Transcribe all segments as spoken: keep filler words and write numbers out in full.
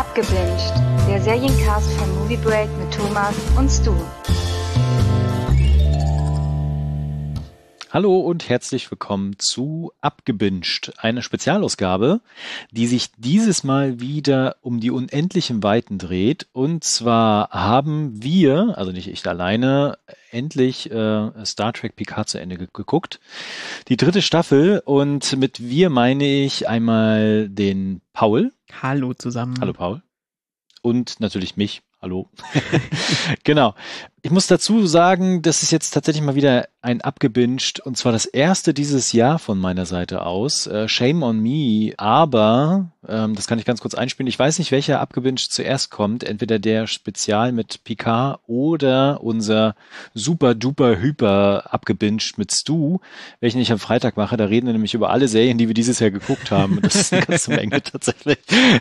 Abgebinged, der Seriencast von Movie Break mit Thomas und Stu. Hallo und herzlich willkommen zu Abgebinged, eine Spezialausgabe, die sich dieses Mal wieder um die unendlichen Weiten dreht. Und zwar haben wir, also nicht ich alleine, endlich äh, Star Trek Picard zu Ende ge- geguckt. Die dritte Staffel, und mit wir meine ich einmal den Paul. Hallo zusammen. Hallo Paul. Und natürlich mich. Hallo. Genau. Ich muss dazu sagen, das ist jetzt tatsächlich mal wieder ein Abgebinged, und zwar das erste dieses Jahr von meiner Seite aus. Äh, shame on me, aber ähm, das kann ich ganz kurz einspielen. Ich weiß nicht, welcher Abgebinged zuerst kommt. Entweder der Spezial mit Picard oder unser super duper hyper Abgebinged mit Stu, welchen ich am Freitag mache. Da reden wir nämlich über alle Serien, die wir dieses Jahr geguckt haben. Das ist eine ganze Menge tatsächlich.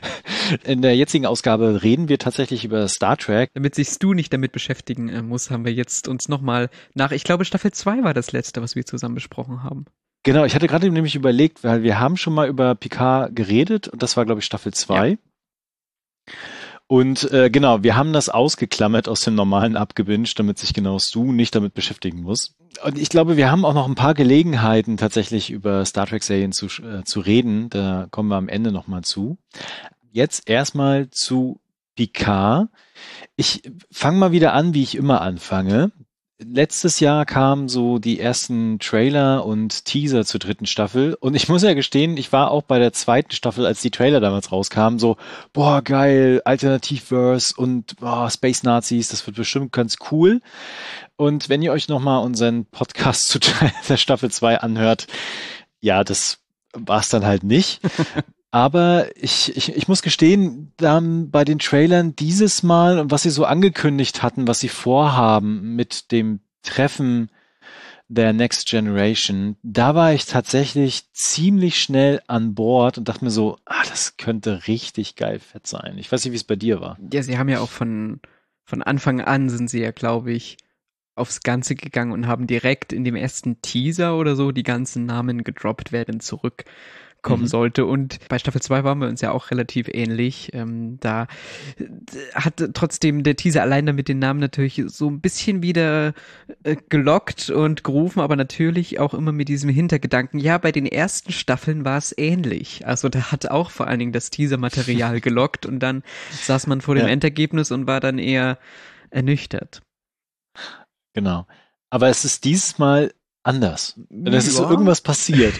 In der jetzigen Ausgabe reden wir tatsächlich über Star Trek. Damit sich Stu nicht damit beschäftigen äh, muss, haben wir jetzt uns nochmal nach, ich glaube Staffel zwei war das letzte, was wir zusammen besprochen haben. Genau, ich hatte gerade nämlich überlegt, weil wir haben schon mal über Picard geredet, und das war, glaube ich, Staffel zwei. Ja. Und äh, genau, wir haben das ausgeklammert aus dem normalen Abgebinged, damit sich genau Stu nicht damit beschäftigen muss. Und ich glaube, wir haben auch noch ein paar Gelegenheiten, tatsächlich über Star Trek-Serien zu, äh, zu reden. Da kommen wir am Ende nochmal zu. Jetzt erstmal zu Picard. Ich fange mal wieder an, wie ich immer anfange. Letztes Jahr kamen so die ersten Trailer und Teaser zur dritten Staffel, und ich muss ja gestehen, ich war auch bei der zweiten Staffel, als die Trailer damals rauskamen, so, boah, geil, Alternativverse und boah, Space Nazis, das wird bestimmt ganz cool. Und wenn ihr euch nochmal unseren Podcast zu der Staffel zwei anhört, ja, das war es dann halt nicht. Aber ich, ich, ich muss gestehen, dann bei den Trailern dieses Mal und was sie so angekündigt hatten, was sie vorhaben mit dem Treffen der Next Generation, da war ich tatsächlich ziemlich schnell an Bord und dachte mir so, ah, das könnte richtig geil fett sein. Ich weiß nicht, wie es bei dir war. Ja, sie haben ja auch von, von Anfang an sind sie ja, glaube ich, aufs Ganze gegangen und haben direkt in dem ersten Teaser oder so die ganzen Namen gedroppt, wer denn zurück kommen mhm. sollte. Und bei Staffel zwei waren wir uns ja auch relativ ähnlich. Ähm, da hat trotzdem der Teaser allein damit den Namen natürlich so ein bisschen wieder äh, gelockt und gerufen, aber natürlich auch immer mit diesem Hintergedanken, ja, bei den ersten Staffeln war es ähnlich. Also da hat auch vor allen Dingen das Teaser-Material gelockt, und dann saß man vor dem ja. Endergebnis und war dann eher ernüchtert. Genau. Aber es ist dieses Mal anders. Es ist so irgendwas passiert.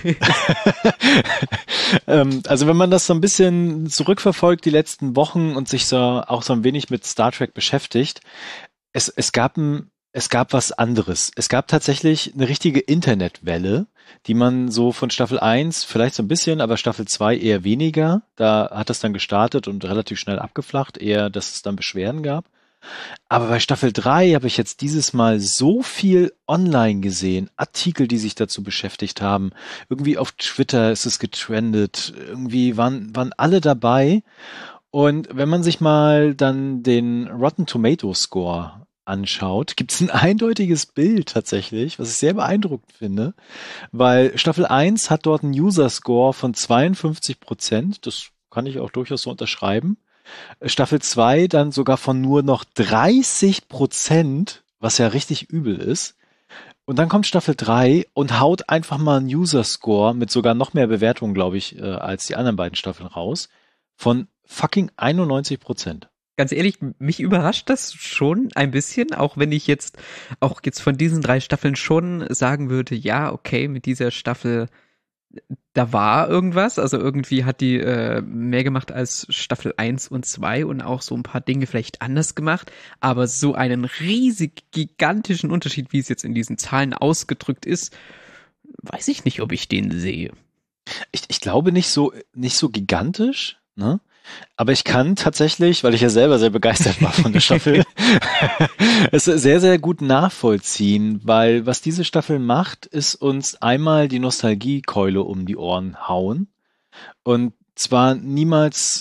ähm, also wenn man das so ein bisschen zurückverfolgt, die letzten Wochen, und sich so auch so ein wenig mit Star Trek beschäftigt, es, es gab ein, es gab was anderes. Es gab tatsächlich eine richtige Internetwelle, die man so von Staffel eins vielleicht so ein bisschen, aber Staffel zwei eher weniger. Da hat es dann gestartet und relativ schnell abgeflacht, eher, dass es dann Beschwerden gab. Aber bei Staffel drei habe ich jetzt dieses Mal so viel online gesehen, Artikel, die sich dazu beschäftigt haben. Irgendwie auf Twitter ist es getrendet, irgendwie waren, waren alle dabei. Und wenn man sich mal dann den Rotten Tomatoes Score anschaut, gibt es ein eindeutiges Bild tatsächlich, was ich sehr beeindruckend finde, weil Staffel eins hat dort einen User Score von zweiundfünfzig Prozent, das kann ich auch durchaus so unterschreiben. Staffel zwei dann sogar von nur noch dreißig Prozent, was ja richtig übel ist. Und dann kommt Staffel drei und haut einfach mal einen User-Score mit sogar noch mehr Bewertungen, glaube ich, als die anderen beiden Staffeln raus, von fucking einundneunzig Prozent. Ganz ehrlich, mich überrascht das schon ein bisschen, auch wenn ich jetzt auch jetzt von diesen drei Staffeln schon sagen würde, ja, okay, mit dieser Staffel da war irgendwas, also irgendwie hat die äh, mehr gemacht als Staffel eins und zwei und auch so ein paar Dinge vielleicht anders gemacht, aber so einen riesig gigantischen Unterschied, wie es jetzt in diesen Zahlen ausgedrückt ist, weiß ich nicht, ob ich den sehe. Ich, ich glaube nicht so, nicht so gigantisch, ne? Aber ich kann tatsächlich, weil ich ja selber sehr begeistert war von der Staffel, es sehr, sehr gut nachvollziehen, weil was diese Staffel macht, ist uns einmal die Nostalgiekeule um die Ohren hauen. Und zwar niemals,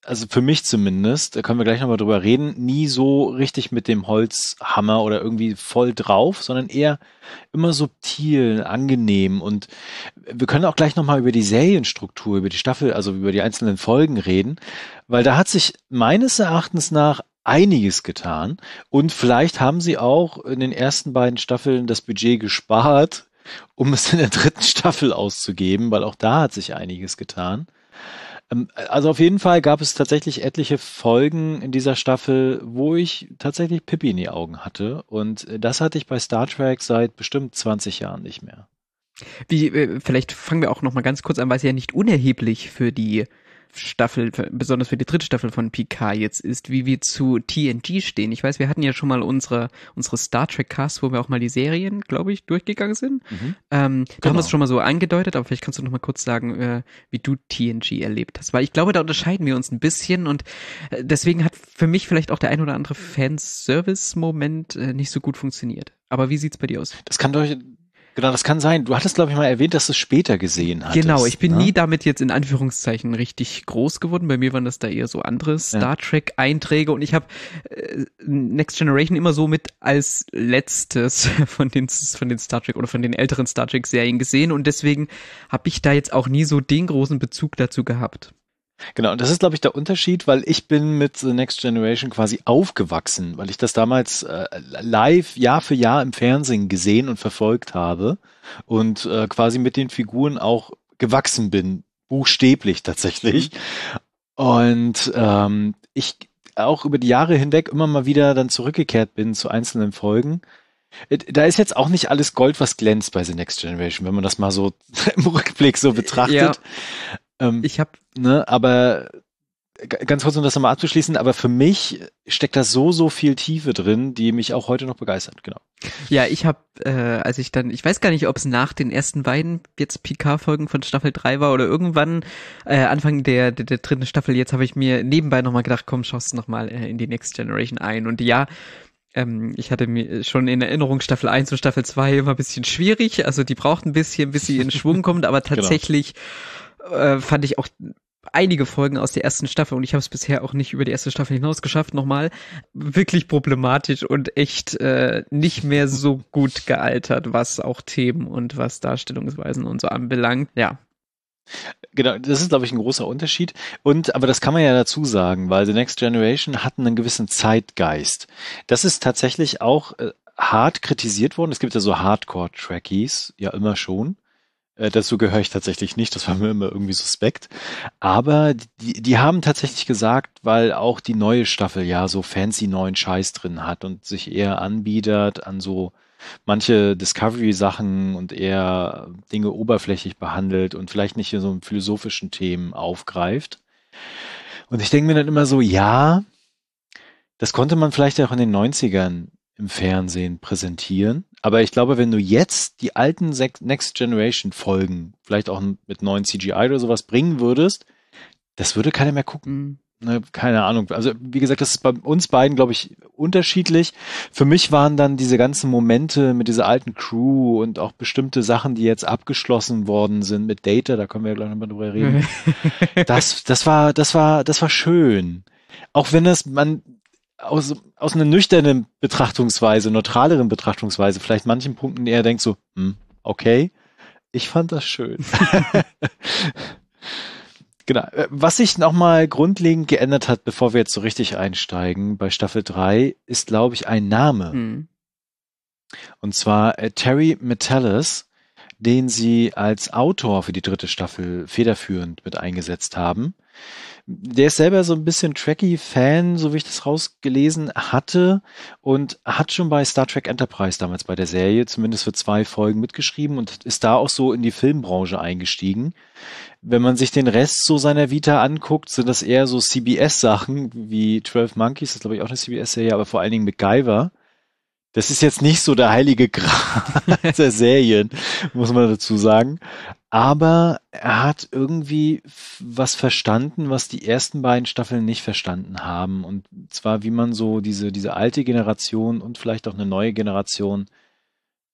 also für mich zumindest, da können wir gleich nochmal drüber reden, nie so richtig mit dem Holzhammer oder irgendwie voll drauf, sondern eher immer subtil, angenehm. Und wir können auch gleich nochmal über die Serienstruktur, über die Staffel, also über die einzelnen Folgen reden, weil da hat sich meines Erachtens nach einiges getan. Und vielleicht haben sie auch in den ersten beiden Staffeln das Budget gespart, um es in der dritten Staffel auszugeben, weil auch da hat sich einiges getan. Also auf jeden Fall gab es tatsächlich etliche Folgen in dieser Staffel, wo ich tatsächlich Pipi in die Augen hatte. Und das hatte ich bei Star Trek seit bestimmt zwanzig Jahren nicht mehr. Wie, äh, vielleicht fangen wir auch noch mal ganz kurz an, weil es ja nicht unerheblich für die Staffel, für, besonders für die dritte Staffel von Picard jetzt ist, wie wir zu T N G stehen. Ich weiß, wir hatten ja schon mal unsere unsere Star Trek Cast, wo wir auch mal die Serien, glaube ich, durchgegangen sind. Mhm. Ähm, da genau. haben wir es schon mal so angedeutet, aber vielleicht kannst du noch mal kurz sagen, äh, wie du T N G erlebt hast. Weil ich glaube, da unterscheiden wir uns ein bisschen und äh, deswegen hat für mich vielleicht auch der ein oder andere Fanservice-Moment äh, nicht so gut funktioniert. Aber wie sieht's bei dir aus? Das kann doch Genau, das kann sein. Du hattest, glaube ich, mal erwähnt, dass du es später gesehen hattest. Genau, ich bin ne? nie damit jetzt in Anführungszeichen richtig groß geworden. Bei mir waren das da eher so andere Star Trek-Einträge und ich habe äh, Next Generation immer so mit als letztes von den, von den Star Trek oder von den älteren Star Trek-Serien gesehen und deswegen habe ich da jetzt auch nie so den großen Bezug dazu gehabt. Genau, und das ist, glaube ich, der Unterschied, weil ich bin mit The Next Generation quasi aufgewachsen, weil ich das damals äh, live Jahr für Jahr im Fernsehen gesehen und verfolgt habe und äh, quasi mit den Figuren auch gewachsen bin, buchstäblich tatsächlich. Und ähm, ich auch über die Jahre hinweg immer mal wieder dann zurückgekehrt bin zu einzelnen Folgen. Da ist jetzt auch nicht alles Gold, was glänzt bei The Next Generation, wenn man das mal so im Rückblick so betrachtet. Ja. Ähm, ich habe, ne, aber g- ganz kurz, um das nochmal abzuschließen, aber für mich steckt da so, so viel Tiefe drin, die mich auch heute noch begeistert, genau. Ja, ich habe, äh, als ich dann, ich weiß gar nicht, ob es nach den ersten beiden jetzt Picard-Folgen von Staffel drei war oder irgendwann äh, Anfang der, der, der dritten Staffel, jetzt habe ich mir nebenbei nochmal gedacht, komm, schaust du nochmal äh, in die Next Generation ein. Und ja, ähm, ich hatte mir schon in Erinnerung Staffel eins und Staffel zwei immer ein bisschen schwierig, also die braucht ein bisschen, bis sie in Schwung kommt, aber tatsächlich genau. äh, fand ich auch einige Folgen aus der ersten Staffel, und ich habe es bisher auch nicht über die erste Staffel hinaus geschafft, nochmal, wirklich problematisch und echt äh, nicht mehr so gut gealtert, was auch Themen und was Darstellungsweisen und so anbelangt. Ja. Genau, das ist, glaube ich, ein großer Unterschied. Und, aber das kann man ja dazu sagen, weil The Next Generation hatten einen gewissen Zeitgeist. Das ist tatsächlich auch äh, hart kritisiert worden. Es gibt ja so Hardcore-Trackies, ja immer schon. Äh, dazu gehöre ich tatsächlich nicht, das war mir immer irgendwie suspekt. Aber die, die haben tatsächlich gesagt, weil auch die neue Staffel ja so fancy neuen Scheiß drin hat und sich eher anbietet an so manche Discovery-Sachen und eher Dinge oberflächlich behandelt und vielleicht nicht so einen philosophischen Themen aufgreift. Und ich denke mir dann immer so, ja, das konnte man vielleicht auch in den neunzigern im Fernsehen präsentieren. Aber ich glaube, wenn du jetzt die alten Next Generation Folgen, vielleicht auch mit neuen C G I oder sowas bringen würdest, das würde keiner mehr gucken. Ne, keine Ahnung. Also wie gesagt, das ist bei uns beiden, glaube ich, unterschiedlich. Für mich waren dann diese ganzen Momente mit dieser alten Crew und auch bestimmte Sachen, die jetzt abgeschlossen worden sind mit Data, da können wir ja gleich nochmal drüber reden. das, das war, das war, das war schön. Auch wenn es man aus, aus einer nüchternen Betrachtungsweise, neutraleren Betrachtungsweise, vielleicht manchen Punkten eher denkt so, hm, okay, ich fand das schön. Genau. Was sich nochmal grundlegend geändert hat, bevor wir jetzt so richtig einsteigen, bei Staffel drei, ist, glaube ich, ein Name. Hm. Und zwar äh, Terry Matalas, den sie als Autor für die dritte Staffel federführend mit eingesetzt haben. Der ist selber so ein bisschen Trekkie-Fan, so wie ich das rausgelesen hatte, und hat schon bei Star Trek Enterprise damals bei der Serie zumindest für zwei Folgen mitgeschrieben und ist da auch so in die Filmbranche eingestiegen. Wenn man sich den Rest so seiner Vita anguckt, sind das eher so C B S-Sachen wie zwölf Monkeys, das ist glaube ich auch eine C B S-Serie, aber vor allen Dingen MacGyver. Das ist jetzt nicht so der heilige Gral der Serien, muss man dazu sagen. Aber er hat irgendwie was verstanden, was die ersten beiden Staffeln nicht verstanden haben. Und zwar, wie man so diese, diese alte Generation und vielleicht auch eine neue Generation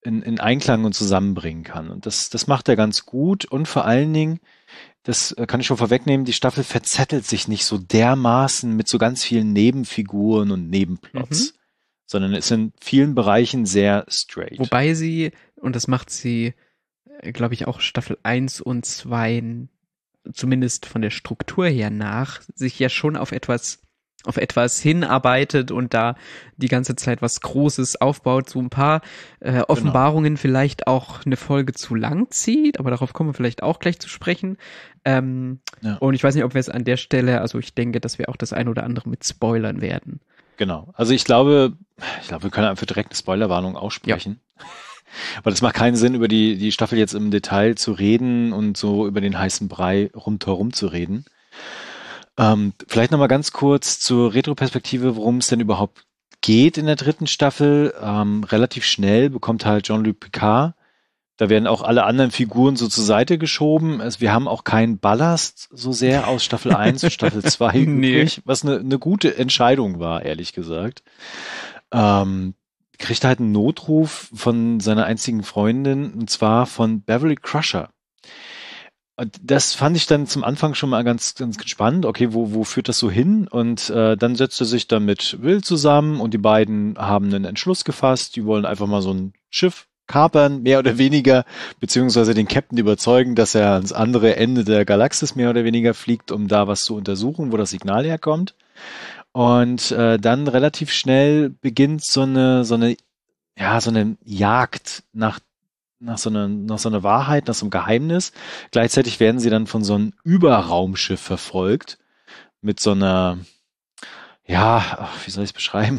in, in Einklang und zusammenbringen kann. Und das, das macht er ganz gut. Und vor allen Dingen, das kann ich schon vorwegnehmen, die Staffel verzettelt sich nicht so dermaßen mit so ganz vielen Nebenfiguren und Nebenplots, mhm. sondern ist in vielen Bereichen sehr straight. Wobei sie, und das macht sie, glaube ich, auch Staffel eins und zwei, zumindest von der Struktur her nach, sich ja schon auf etwas auf etwas hinarbeitet und da die ganze Zeit was Großes aufbaut, so ein paar äh, Offenbarungen genau. vielleicht auch eine Folge zu lang zieht, aber darauf kommen wir vielleicht auch gleich zu sprechen. Ähm, ja. Und ich weiß nicht, ob wir es an der Stelle, also ich denke, dass wir auch das ein oder andere mit spoilern werden. Genau, also ich glaube, ich glaube, wir können einfach direkt eine Spoilerwarnung aussprechen. Ja. Weil es macht keinen Sinn, über die, die Staffel jetzt im Detail zu reden und so über den heißen Brei rundherum zu reden. Ähm, vielleicht nochmal ganz kurz zur Retroperspektive, worum es denn überhaupt geht in der dritten Staffel. Ähm, relativ schnell bekommt halt Jean-Luc Picard, da werden auch alle anderen Figuren so zur Seite geschoben. Also wir haben auch keinen Ballast so sehr aus Staffel eins und Staffel zwei nee. übrig, was eine, eine gute Entscheidung war, ehrlich gesagt. Ähm, kriegt halt einen Notruf von seiner einzigen Freundin, und zwar von Beverly Crusher. Und das fand ich dann zum Anfang schon mal ganz, ganz spannend. Okay, wo, wo führt das so hin? Und äh, dann setzt er sich dann mit Will zusammen und die beiden haben einen Entschluss gefasst. Die wollen einfach mal so ein Schiff kapern, mehr oder weniger, beziehungsweise den Captain überzeugen, dass er ans andere Ende der Galaxis mehr oder weniger fliegt, um da was zu untersuchen, wo das Signal herkommt. Und äh, dann relativ schnell beginnt so eine, so eine, ja, so eine Jagd nach nach so einer, nach so einer Wahrheit, nach so einem Geheimnis. Gleichzeitig werden sie dann von so einem Überraumschiff verfolgt mit so einer, ja, wie soll ich es beschreiben,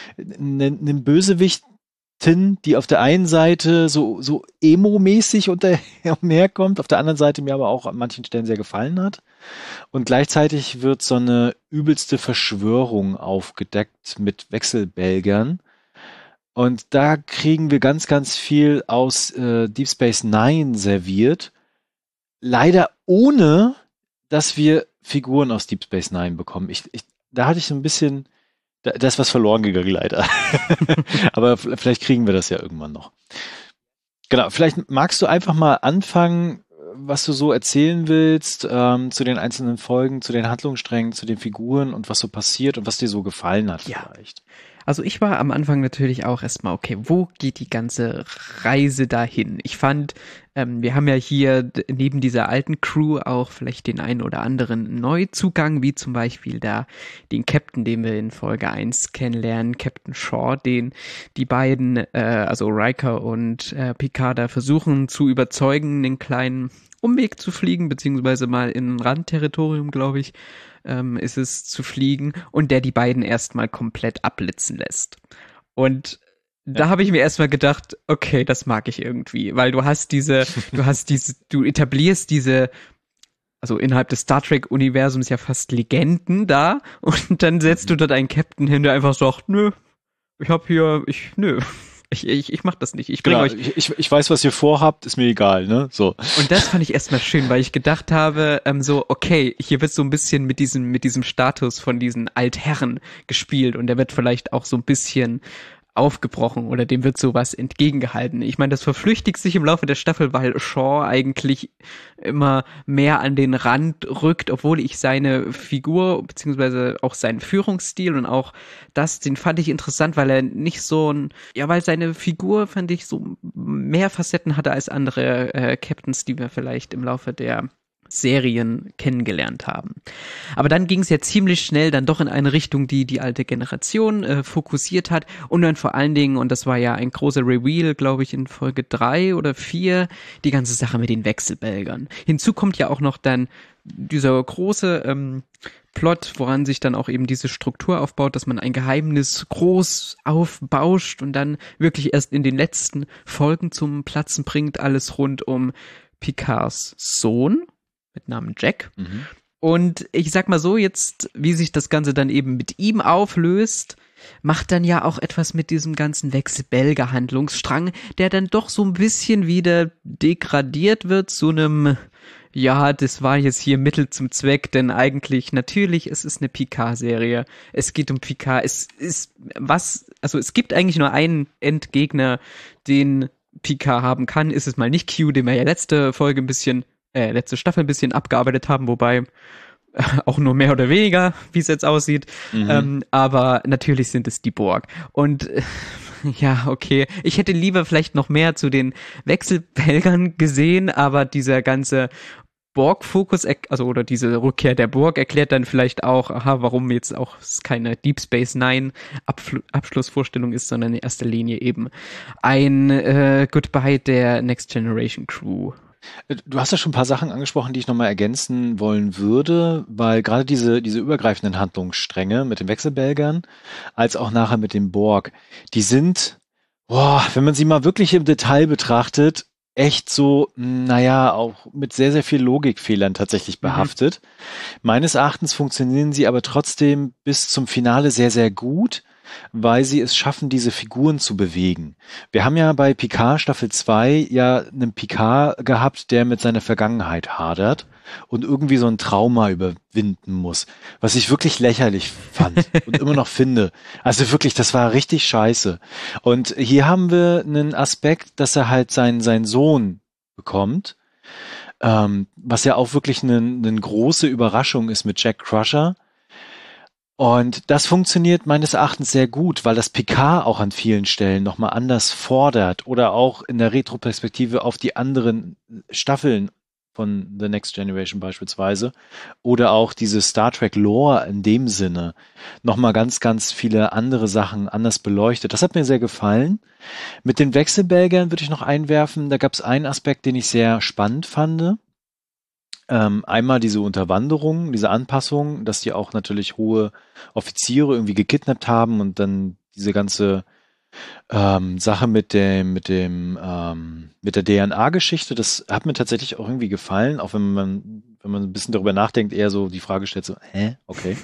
einem Bösewichtin, die auf der einen Seite so, so emo-mäßig umherkommt, auf der anderen Seite mir aber auch an manchen Stellen sehr gefallen hat. Und gleichzeitig wird so eine übelste Verschwörung aufgedeckt mit Wechselbelgern. Und da kriegen wir ganz, ganz viel aus äh, Deep Space Nine serviert. Leider ohne, dass wir Figuren aus Deep Space Nine bekommen. Ich, ich, da hatte ich so ein bisschen, da, da ist was verloren gegangen, leider. Aber vielleicht kriegen wir das ja irgendwann noch. Genau, vielleicht magst du einfach mal anfangen, was du so erzählen willst, ähm, zu den einzelnen Folgen, zu den Handlungssträngen, zu den Figuren und was so passiert und was dir so gefallen hat ja. vielleicht. Also ich war am Anfang natürlich auch erstmal, okay, wo geht die ganze Reise dahin? Ich fand, ähm, wir haben ja hier neben dieser alten Crew auch vielleicht den einen oder anderen Neuzugang, wie zum Beispiel da den Captain, den wir in Folge eins kennenlernen, Captain Shaw, den die beiden, äh, also Riker und äh, Picard da versuchen zu überzeugen, den kleinen Umweg zu fliegen, beziehungsweise mal in ein Randterritorium, glaube ich, ähm, ist es zu fliegen, und der die beiden erstmal komplett abblitzen lässt. Und da ja. habe ich mir erstmal gedacht, okay, das mag ich irgendwie, weil du hast diese, du hast diese, du etablierst diese, also innerhalb des Star Trek-Universums ja fast Legenden da, und dann setzt du dort einen Captain hin, der einfach sagt, nö, ich hab hier, ich, nö. Ich, ich, ich mach das nicht. Ich bringe genau, euch. Ich, ich weiß, was ihr vorhabt, ist mir egal, ne? So. Und das fand ich erstmal schön, weil ich gedacht habe, ähm, so, okay, hier wird so ein bisschen mit diesem, mit diesem Status von diesen Altherren gespielt, und der wird vielleicht auch so ein bisschen aufgebrochen oder dem wird sowas entgegengehalten. Ich meine, das verflüchtigt sich im Laufe der Staffel, weil Shaw eigentlich immer mehr an den Rand rückt, obwohl ich seine Figur beziehungsweise auch seinen Führungsstil und auch das, den fand ich interessant, weil er nicht so ein, ja, weil seine Figur, fand ich, so mehr Facetten hatte als andere äh, Captains, die wir vielleicht im Laufe der Serien kennengelernt haben. Aber dann ging es ja ziemlich schnell dann doch in eine Richtung, die die alte Generation äh, fokussiert hat, und dann vor allen Dingen, und das war ja ein großer Reveal, glaube ich, in Folge drei oder vier, die ganze Sache mit den Wechselbelgern. Hinzu kommt ja auch noch dann dieser große ähm, Plot, woran sich dann auch eben diese Struktur aufbaut, dass man ein Geheimnis groß aufbauscht und dann wirklich erst in den letzten Folgen zum Platzen bringt, alles rund um Picards Sohn mit Namen Jack. Mhm. Und ich sag mal so, jetzt, wie sich das Ganze dann eben mit ihm auflöst, macht dann ja auch etwas mit diesem ganzen Wechselbelger-Handlungsstrang, der dann doch so ein bisschen wieder degradiert wird zu einem, ja, das war jetzt hier Mittel zum Zweck, denn eigentlich, natürlich, es ist eine Picard-Serie. Es geht um Picard. Es ist was, also es gibt eigentlich nur einen Endgegner, den Picard haben kann, ist es mal nicht Q, den wir ja letzte Folge ein bisschen, äh, letzte Staffel ein bisschen abgearbeitet haben, wobei äh, auch nur mehr oder weniger, wie es jetzt aussieht. Mhm. Ähm, aber natürlich sind es die Borg. Und äh, ja, okay. Ich hätte lieber vielleicht noch mehr zu den Wechselbelgern gesehen, aber dieser ganze Borg-Fokus, also oder diese Rückkehr der Borg erklärt dann vielleicht auch, aha, warum jetzt auch es keine Deep Space Nine Abfl- Abschlussvorstellung ist, sondern in erster Linie eben ein äh, Goodbye der Next Generation Crew. Du hast ja schon ein paar Sachen angesprochen, die ich nochmal ergänzen wollen würde, weil gerade diese, diese übergreifenden Handlungsstränge mit den Wechselbelgern, als auch nachher mit dem Borg, die sind, boah, wenn man sie mal wirklich im Detail betrachtet, echt so, naja, auch mit sehr, sehr viel Logikfehlern tatsächlich behaftet. Mhm. Meines Erachtens funktionieren sie aber trotzdem bis zum Finale sehr, sehr gut, weil sie es schaffen, diese Figuren zu bewegen. Wir haben ja bei Picard Staffel zwei ja einen Picard gehabt, der mit seiner Vergangenheit hadert und irgendwie so ein Trauma überwinden muss, was ich wirklich lächerlich fand und immer noch finde. Also wirklich, das war richtig scheiße. Und hier haben wir einen Aspekt, dass er halt seinen, seinen Sohn bekommt, ähm, was ja auch wirklich eine, eine große Überraschung ist mit Jack Crusher. Und das funktioniert meines Erachtens sehr gut, weil das Picard auch an vielen Stellen nochmal anders fordert oder auch in der Retroperspektive auf die anderen Staffeln von The Next Generation beispielsweise oder auch diese Star Trek Lore in dem Sinne nochmal ganz, ganz viele andere Sachen anders beleuchtet. Das hat mir sehr gefallen. Mit den Wechselbelgern würde ich noch einwerfen, da gab es einen Aspekt, den ich sehr spannend fand. Ähm, einmal diese Unterwanderung, diese Anpassung, dass die auch natürlich hohe Offiziere irgendwie gekidnappt haben und dann diese ganze ähm, Sache mit dem, mit dem, ähm, mit der D N A-Geschichte, das hat mir tatsächlich auch irgendwie gefallen, auch wenn man, wenn man ein bisschen darüber nachdenkt, eher so die Frage stellt, so, hä, okay.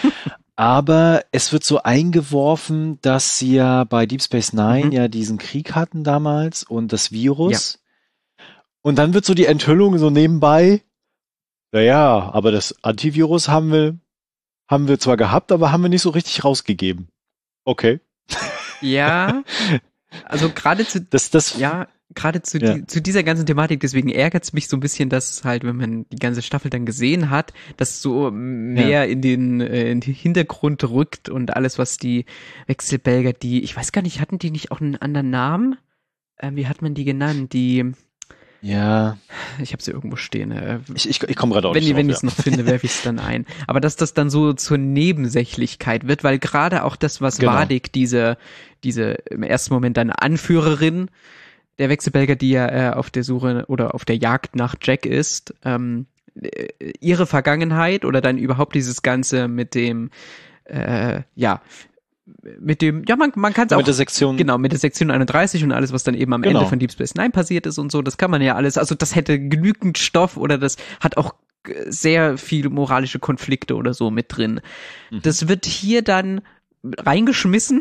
Aber es wird so eingeworfen, dass sie ja bei Deep Space Nine mhm. ja diesen Krieg hatten damals und das Virus. Ja. Und dann wird so die Enthüllung so nebenbei, naja, aber das Antivirus haben wir, haben wir zwar gehabt, aber haben wir nicht so richtig rausgegeben. Okay. Ja, also gerade zu, das, das, ja, gerade zu, ja. die, zu dieser ganzen Thematik, deswegen ärgert es mich so ein bisschen, dass halt, wenn man die ganze Staffel dann gesehen hat, dass so mehr ja. in den, äh, in den Hintergrund rückt und alles, was die Wechselbelger, die, ich weiß gar nicht, hatten die nicht auch einen anderen Namen? Ähm, wie hat man die genannt? Die, ja. Ich habe sie irgendwo stehen. Äh, ich ich, ich komme gerade auch wenn, nicht drauf, Wenn ich es ja. noch finde, werfe ich es dann ein. Aber dass das dann so zur Nebensächlichkeit wird, weil gerade auch das, was genau. Vadik, diese, diese im ersten Moment eine Anführerin der Wechselbelger, die ja äh, auf der Suche oder auf der Jagd nach Jack ist, ähm, ihre Vergangenheit oder dann überhaupt dieses Ganze mit dem, äh, ja, mit dem, ja, man, man kann es auch, mit der Sektion, genau, mit der Sektion einunddreißig und alles, was dann eben am genau. Ende von Deep Space Nine passiert ist und so, das kann man ja alles, also das hätte genügend Stoff oder das hat auch sehr viel moralische Konflikte oder so mit drin. Mhm. Das wird hier dann reingeschmissen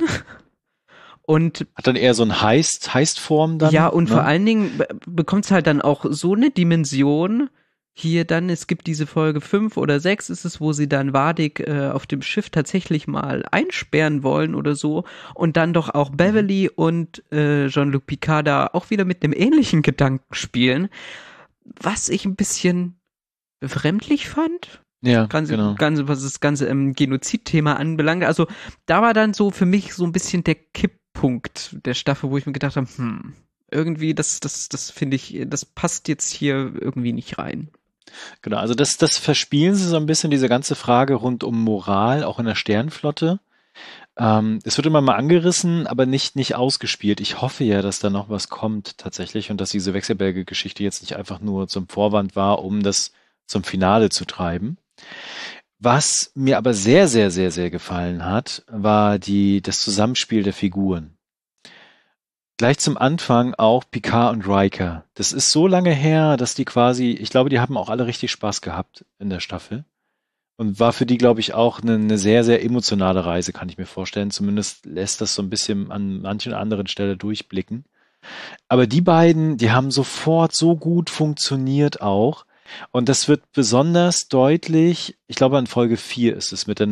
und hat dann eher so ein Heist, Heistform dann. Ja, und ne? vor allen Dingen bekommt es halt dann auch so eine Dimension, hier dann, es gibt diese Folge fünf oder sechs ist es, wo sie dann Vadik äh, auf dem Schiff tatsächlich mal einsperren wollen oder so und dann doch auch Beverly und äh, Jean-Luc Picard da auch wieder mit einem ähnlichen Gedanken spielen, was ich ein bisschen befremdlich fand. Ja, Ganze, genau. Ganze, was das ganze ähm, Genozid-Thema anbelangt. Also da war dann so für mich so ein bisschen der Kipppunkt der Staffel, wo ich mir gedacht habe, hm, irgendwie, das, das, das finde ich, das passt jetzt hier irgendwie nicht rein. Genau, also das, das verspielen sie so ein bisschen, diese ganze Frage rund um Moral, auch in der Sternenflotte. Ähm, es wird immer mal angerissen, aber nicht, nicht ausgespielt. Ich hoffe ja, dass da noch was kommt tatsächlich und dass diese Wechselbelge-Geschichte jetzt nicht einfach nur zum Vorwand war, um das zum Finale zu treiben. Was mir aber sehr, sehr, sehr, sehr gefallen hat, war die, das Zusammenspiel der Figuren. Gleich zum Anfang auch Picard und Riker. Das ist so lange her, dass die quasi, ich glaube, die haben auch alle richtig Spaß gehabt in der Staffel. Und war für die, glaube ich, auch eine, eine sehr, sehr emotionale Reise, kann ich mir vorstellen. Zumindest lässt das so ein bisschen an manchen anderen Stellen durchblicken. Aber die beiden, die haben sofort so gut funktioniert auch. Und das wird besonders deutlich, ich glaube an Folge vier ist es mit der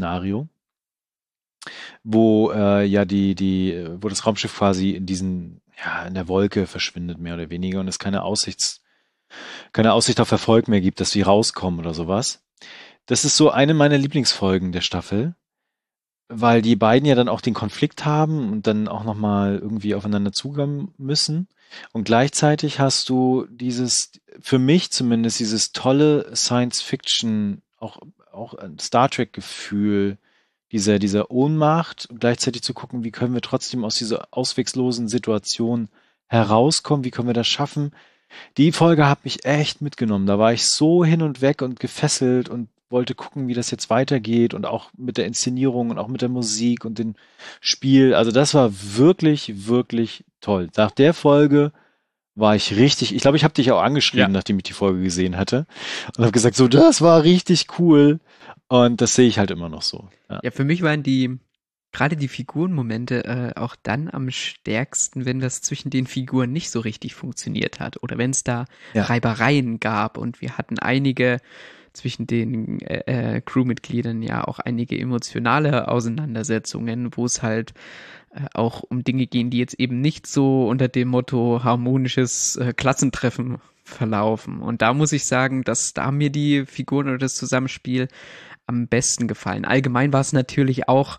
No-Win-Szenario, wo äh, ja die, die, wo das Raumschiff quasi in diesen, ja, in der Wolke verschwindet, mehr oder weniger, und es keine Aussichts, keine Aussicht auf Erfolg mehr gibt, dass sie rauskommen oder sowas. Das ist so eine meiner Lieblingsfolgen der Staffel, weil die beiden ja dann auch den Konflikt haben und dann auch nochmal irgendwie aufeinander zugehen müssen. Und gleichzeitig hast du dieses, für mich zumindest, dieses tolle Science-Fiction, auch, auch ein Star Trek-Gefühl, dieser, dieser Ohnmacht, und gleichzeitig zu gucken, wie können wir trotzdem aus dieser ausweglosen Situation herauskommen, wie können wir das schaffen. Die Folge hat mich echt mitgenommen. Da war ich so hin und weg und gefesselt und wollte gucken, wie das jetzt weitergeht, und auch mit der Inszenierung und auch mit der Musik und dem Spiel. Also das war wirklich, wirklich toll. Nach der Folge war ich richtig, ich glaube, ich habe dich auch angeschrieben, Ja. nachdem ich die Folge gesehen hatte, und habe gesagt, so, das war richtig cool. Und das sehe ich halt immer noch so. Ja. Ja, für mich waren die, gerade die Figurenmomente äh, auch dann am stärksten, wenn das zwischen den Figuren nicht so richtig funktioniert hat oder wenn es da Ja. Reibereien gab, und wir hatten einige zwischen den äh, äh, Crewmitgliedern ja auch einige emotionale Auseinandersetzungen, wo es halt äh, auch um Dinge gehen, die jetzt eben nicht so unter dem Motto harmonisches äh, Klassentreffen verlaufen. Und da muss ich sagen, dass da mir die Figuren oder das Zusammenspiel am besten gefallen. Allgemein war es natürlich auch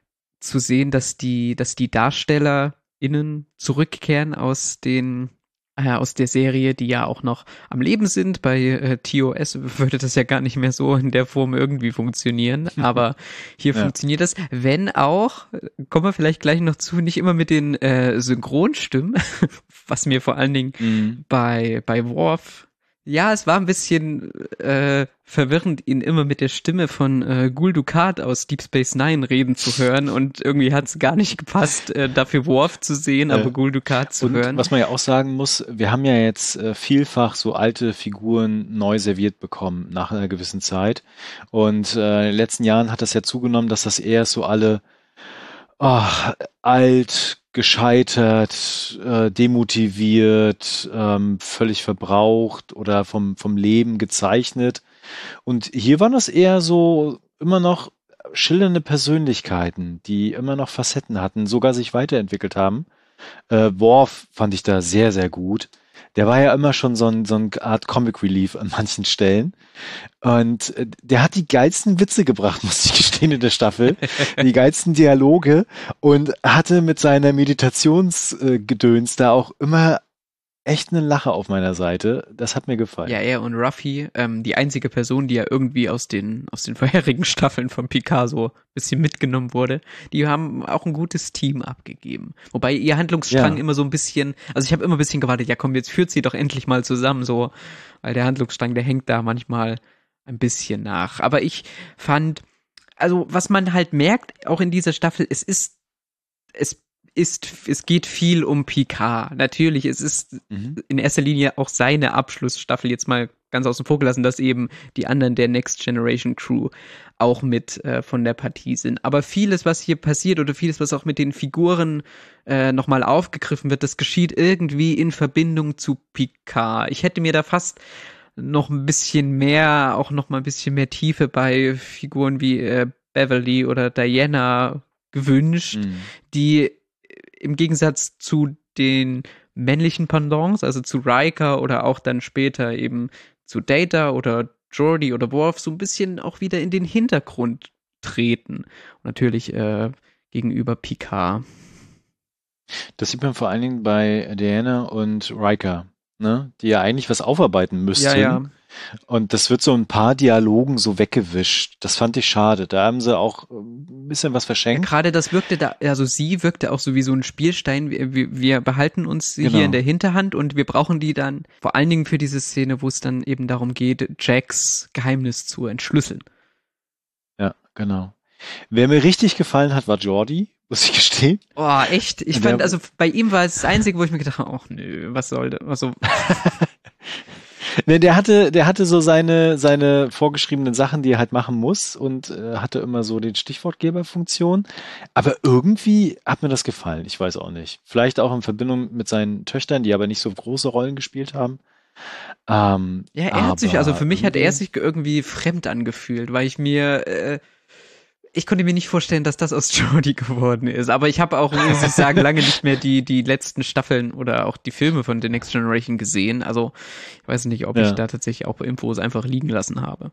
zu sehen, dass die, dass die DarstellerInnen zurückkehren aus den äh, aus der Serie, die ja auch noch am Leben sind. Bei äh, T O S würde das ja gar nicht mehr so in der Form irgendwie funktionieren, aber hier Ja. funktioniert das, wenn auch, äh, kommen wir vielleicht gleich noch zu, nicht immer mit den äh, Synchronstimmen, was mir vor allen Dingen Mhm. bei, bei Worf, ja, es war ein bisschen äh, verwirrend, ihn immer mit der Stimme von äh, Gul Dukat aus Deep Space Nine reden zu hören, und irgendwie hat es gar nicht gepasst, äh, dafür Worf zu sehen, aber Äh, Gul Dukat zu Und hören. was man ja auch sagen muss, wir haben ja jetzt äh, vielfach so alte Figuren neu serviert bekommen nach einer gewissen Zeit. Und äh, in den letzten Jahren hat das ja zugenommen, dass das eher so alle ach, alt, gescheitert, äh, demotiviert, ähm, völlig verbraucht oder vom, vom Leben gezeichnet. Und hier waren das eher so immer noch schillernde Persönlichkeiten, die immer noch Facetten hatten, sogar sich weiterentwickelt haben. Äh, Worf fand ich da sehr, sehr gut. Der war ja immer schon so ein, so eine Art Comic Relief an manchen Stellen. Und äh, der hat die geilsten Witze gebracht, muss ich gestehen, in der Staffel. Die geilsten Dialoge, und hatte mit seiner Meditationsgedöns da auch immer echt eine Lache auf meiner Seite. Das hat mir gefallen. Ja, er und Ruffy, ähm, die einzige Person, die ja irgendwie aus den, aus den vorherigen Staffeln von Picard so ein bisschen mitgenommen wurde, die haben auch ein gutes Team abgegeben. Wobei ihr Handlungsstrang Ja. immer so ein bisschen, also ich habe immer ein bisschen gewartet, ja komm, jetzt führt sie doch endlich mal zusammen, so, weil der Handlungsstrang, der hängt da manchmal ein bisschen nach. Aber ich fand, also was man halt merkt, auch in dieser Staffel, es ist, es ist, es geht viel um Picard. Natürlich, es ist Mhm. in erster Linie auch seine Abschlussstaffel, jetzt mal ganz außen vor gelassen, dass eben die anderen der Next Generation Crew auch mit äh, von der Partie sind. Aber vieles, was hier passiert, oder vieles, was auch mit den Figuren äh, nochmal aufgegriffen wird, das geschieht irgendwie in Verbindung zu Picard. Ich hätte mir da fast noch ein bisschen mehr, auch noch mal ein bisschen mehr Tiefe bei Figuren wie äh, Beverly oder Diana gewünscht, Mhm. die im Gegensatz zu den männlichen Pendants, also zu Riker oder auch dann später eben zu Data oder Geordi oder Worf, so ein bisschen auch wieder in den Hintergrund treten. Und natürlich äh, gegenüber Picard. Das sieht man vor allen Dingen bei Diana und Riker, ne? Die ja eigentlich was aufarbeiten müssten. Ja, ja. Und das wird so ein paar Dialogen so weggewischt. Das fand ich schade. Da haben sie auch ein bisschen was Ja, verschenkt. gerade das wirkte da, also sie wirkte auch so wie so ein Spielstein. Wir, wir, wir behalten uns sie Genau. hier in der Hinterhand, und wir brauchen die dann vor allen Dingen für diese Szene, wo es dann eben darum geht, Jacks Geheimnis zu entschlüsseln. Ja, genau. Wer mir richtig gefallen hat, war Geordi, muss ich gestehen. Oh, echt? Ich Der- fand, also bei ihm war es das Einzige, wo ich mir gedacht habe, ach nö, was soll das? Also, Ne, der hatte, der hatte so seine, seine vorgeschriebenen Sachen, die er halt machen muss, und äh, hatte immer so den Stichwortgeberfunktion. Aber irgendwie hat mir das gefallen. Ich weiß auch nicht. Vielleicht auch in Verbindung mit seinen Töchtern, die aber nicht so große Rollen gespielt haben. Ähm, ja, er hat sich, also für mich hat er irgendwie- sich irgendwie fremd angefühlt, weil ich mir, äh, ich konnte mir nicht vorstellen, dass das aus Jodie geworden ist. Aber ich habe auch, muss ich sagen, lange nicht mehr die die letzten Staffeln oder auch die Filme von The Next Generation gesehen. Also ich weiß nicht, ob Ja. ich da tatsächlich auch Infos einfach liegen lassen habe.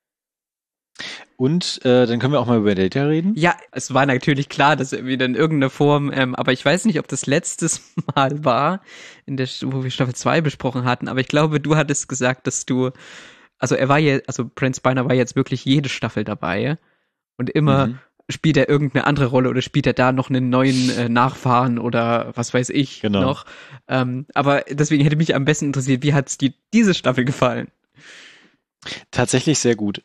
Und äh, dann können wir auch mal über Data reden. Ja, es war natürlich klar, dass er wieder in irgendeiner Form, ähm, aber ich weiß nicht, ob das letztes Mal war, in der, wo wir Staffel zwei besprochen hatten, aber ich glaube, du hattest gesagt, dass du, also er war ja, also Brent Spiner war jetzt wirklich jede Staffel dabei und immer Mhm. spielt er irgendeine andere Rolle oder spielt er da noch einen neuen äh, Nachfahren oder was weiß ich Genau. noch. Ähm, aber deswegen hätte mich am besten interessiert, wie hat's dir diese Staffel gefallen? Tatsächlich sehr gut.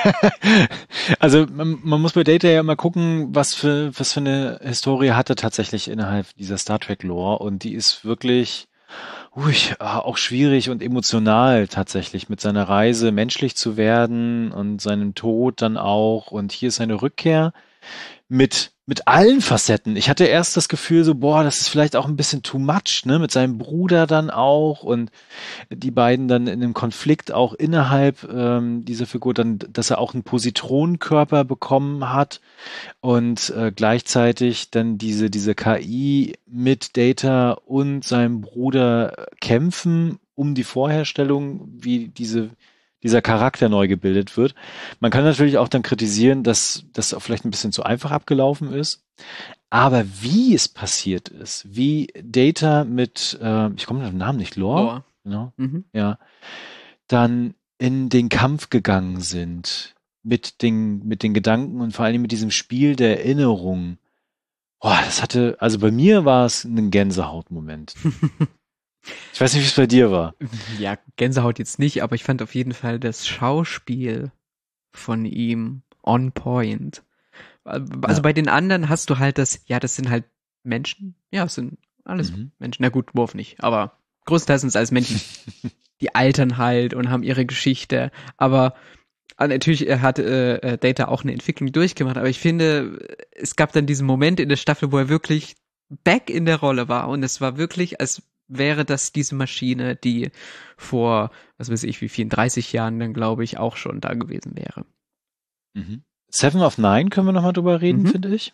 Also man, man muss bei Data ja immer gucken, was für was für eine Historie hat er tatsächlich innerhalb dieser Star Trek Lore, und die ist wirklich ui, auch schwierig und emotional tatsächlich, mit seiner Reise menschlich zu werden und seinem Tod dann auch, und hier ist seine Rückkehr mit mit allen Facetten. Ich hatte erst das Gefühl so, boah, das ist vielleicht auch ein bisschen too much, ne, mit seinem Bruder dann auch, und die beiden dann in einem Konflikt auch innerhalb ähm, dieser Figur, dann, dass er auch einen Positronenkörper bekommen hat und äh, gleichzeitig dann diese diese K I mit Data und seinem Bruder kämpfen um die Vorherstellung, wie diese dieser Charakter neu gebildet wird. Man kann natürlich auch dann kritisieren, dass das auch vielleicht ein bisschen zu einfach abgelaufen ist. Aber wie es passiert ist, wie Data mit, äh, ich komme auf den Namen nicht, Lore? Lore. Genau. Mhm. Ja, dann in den Kampf gegangen sind mit den, mit den Gedanken und vor allem mit diesem Spiel der Erinnerung. Boah, das hatte, also bei mir war es ein Gänsehautmoment. Ich weiß nicht, wie es bei dir war. Ja, Gänsehaut jetzt nicht, aber ich fand auf jeden Fall das Schauspiel von ihm on point. Also Ja. bei den anderen hast du halt das, ja, das sind halt Menschen. Ja, es sind alles Mhm. Menschen. Na gut, Worf nicht, aber größtenteils sind es alles Menschen. Die altern halt und haben ihre Geschichte. Aber äh, natürlich äh, hat äh, äh, Data auch eine Entwicklung durchgemacht. Aber ich finde, es gab dann diesen Moment in der Staffel, wo er wirklich back in der Rolle war. Und es war wirklich, als wäre das diese Maschine, die vor, was weiß ich, wie vielen, dreißig Jahren dann, glaube ich, auch schon da gewesen wäre. Mhm. Seven of Nine können wir nochmal drüber reden, Mhm. finde ich.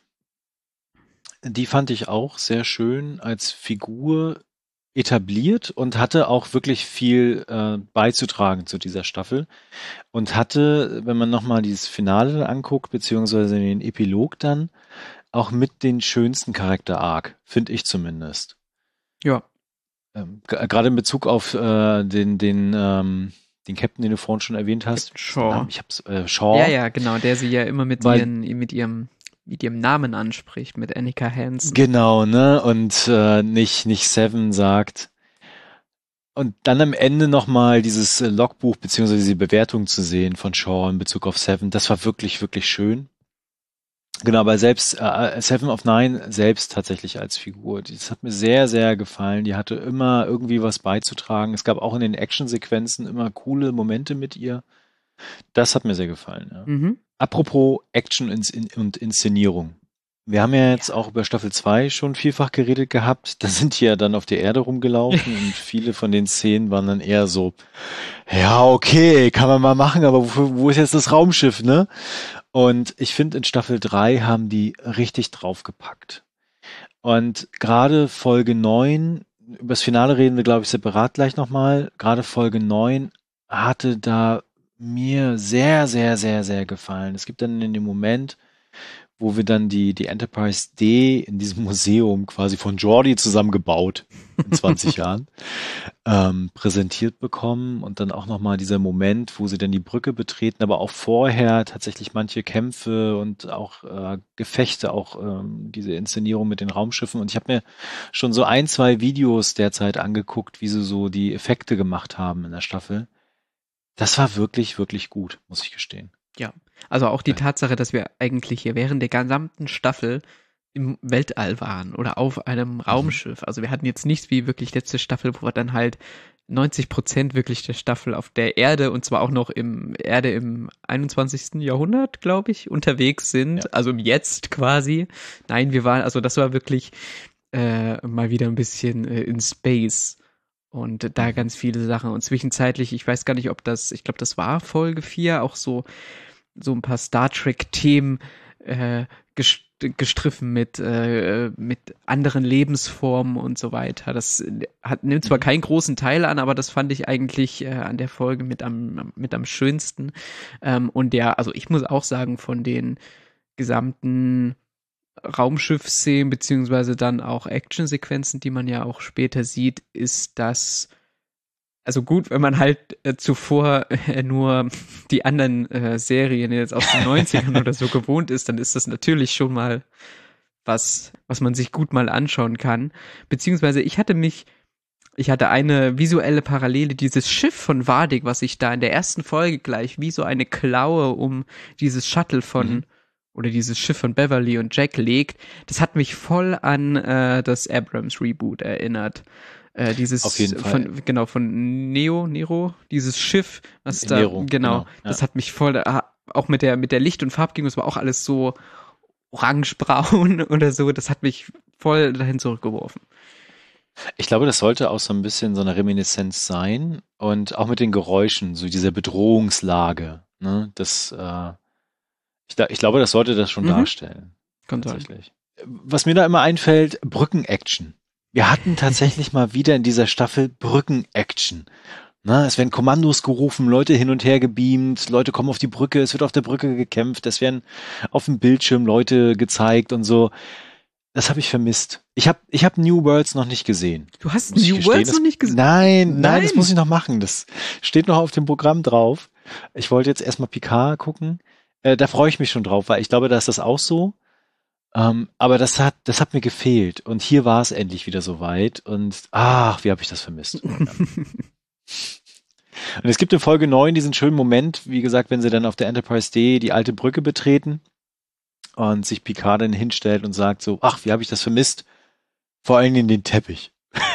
Die fand ich auch sehr schön als Figur etabliert und hatte auch wirklich viel äh, beizutragen zu dieser Staffel. Und hatte, wenn man nochmal dieses Finale anguckt, beziehungsweise den Epilog dann, auch mit den schönsten Charakter-Arc, finde ich zumindest. Ja. Ähm, g- Gerade in Bezug auf äh, den, den, ähm, den Captain, den du vorhin schon erwähnt hast. Captain Shaw. Den Namen, Ich hab's, äh, Shaw. Ja, ja, genau, der sie ja immer mit Weil- ihren, mit ihrem, mit ihrem Namen anspricht, mit Annika Hansen. Genau, ne? Und äh, nicht, nicht Seven sagt. Und dann am Ende nochmal dieses äh, Logbuch beziehungsweise diese Bewertung zu sehen von Shaw in Bezug auf Seven, das war wirklich, wirklich schön. Genau, aber selbst äh, Seven of Nine selbst tatsächlich als Figur, das hat mir sehr, sehr gefallen. Die hatte immer irgendwie was beizutragen. Es gab auch in den Actionsequenzen immer coole Momente mit ihr. Das hat mir sehr gefallen. Ja. Mhm. Apropos Action ins- in- und Inszenierung. Wir haben ja jetzt auch über Staffel zwei schon vielfach geredet gehabt. Da sind die ja dann auf der Erde rumgelaufen und viele von den Szenen waren dann eher so, ja, okay, kann man mal machen, aber wo, wo ist jetzt das Raumschiff, ne? Und ich finde, in Staffel drei haben die richtig draufgepackt. Und gerade Folge neun, übers Finale reden wir, glaube ich, separat gleich nochmal, gerade Folge neun hatte da mir sehr, sehr, sehr, sehr gefallen. Es gibt dann in dem Moment, wo wir dann die, die Enterprise D in diesem Museum quasi von Geordi zusammengebaut in zwanzig Jahren ähm, präsentiert bekommen, und dann auch nochmal dieser Moment, wo sie dann die Brücke betreten, aber auch vorher tatsächlich manche Kämpfe und auch äh, Gefechte, auch ähm, diese Inszenierung mit den Raumschiffen, und ich habe mir schon so ein, zwei Videos derzeit angeguckt, wie sie so die Effekte gemacht haben in der Staffel. Das war wirklich, wirklich gut, muss ich gestehen. Ja, also auch die Ja. Tatsache, dass wir eigentlich hier während der gesamten Staffel im Weltall waren oder auf einem Raumschiff. Also wir hatten jetzt nicht wie wirklich letzte Staffel, wo wir dann halt neunzig Prozent wirklich der Staffel auf der Erde, und zwar auch noch im Erde im einundzwanzigsten Jahrhundert, glaube ich, unterwegs sind. Ja. Also im Jetzt quasi. Nein, wir waren, also das war wirklich äh, mal wieder ein bisschen äh, in Space. Und da Mhm. ganz viele Sachen. Und zwischenzeitlich, ich weiß gar nicht, ob das, ich glaube, das war Folge vier, auch so, so ein paar Star Trek-Themen äh, gest- gestriffen mit, äh, mit anderen Lebensformen und so weiter. Das hat, nimmt zwar keinen großen Teil an, aber das fand ich eigentlich äh, an der Folge mit am, mit am schönsten. Ähm, und der, also ich muss auch sagen, von den gesamten Raumschiff-Szenen beziehungsweise dann auch Actionsequenzen, die man ja auch später sieht, ist das also gut, wenn man halt äh, zuvor äh, nur die anderen äh, Serien jetzt aus den neunzigern oder so gewohnt ist, dann ist das natürlich schon mal was, was man sich gut mal anschauen kann. Beziehungsweise ich hatte mich, ich hatte eine visuelle Parallele, dieses Schiff von Vadik, was sich da in der ersten Folge gleich wie so eine Klaue um dieses Shuttle von mhm. oder dieses Schiff von Beverly und Jack legt, das hat mich voll an äh, das Abrams Reboot erinnert. Äh, dieses Auf jeden Fall. von genau von Neo Nero, dieses Schiff, was da Nero, genau, genau ja. Das hat mich voll auch mit der mit der Licht- und Farbgebung, das war auch alles so orangebraun oder so, das hat mich voll dahin zurückgeworfen. Ich glaube, das sollte auch so ein bisschen so eine Reminiszenz sein und auch mit den Geräuschen, so dieser Bedrohungslage, ne, das äh, ich, ich glaube, das sollte das schon mhm. darstellen. Kann tatsächlich. Sein. Was mir da immer einfällt, Brücken-Action. Wir hatten tatsächlich mal wieder in dieser Staffel Brücken-Action. Na, es werden Kommandos gerufen, Leute hin und her gebeamt, Leute kommen auf die Brücke, es wird auf der Brücke gekämpft, es werden auf dem Bildschirm Leute gezeigt und so. Das habe ich vermisst. Ich habe ich hab New Worlds noch nicht gesehen. Du hast New Worlds noch nicht gesehen? Nein, nein, nein, das muss ich noch machen. Das steht noch auf dem Programm drauf. Ich wollte jetzt erstmal Picard gucken. Äh, da freue ich mich schon drauf, weil ich glaube, da ist das auch so. Um, aber das hat, das hat mir gefehlt. Und hier war es endlich wieder soweit. Und ach, wie habe ich das vermisst. Und es gibt in Folge neun diesen schönen Moment, wie gesagt, wenn sie dann auf der Enterprise D die alte Brücke betreten und sich Picard dann hinstellt und sagt so, ach, wie habe ich das vermisst? Vor allen Dingen den Teppich.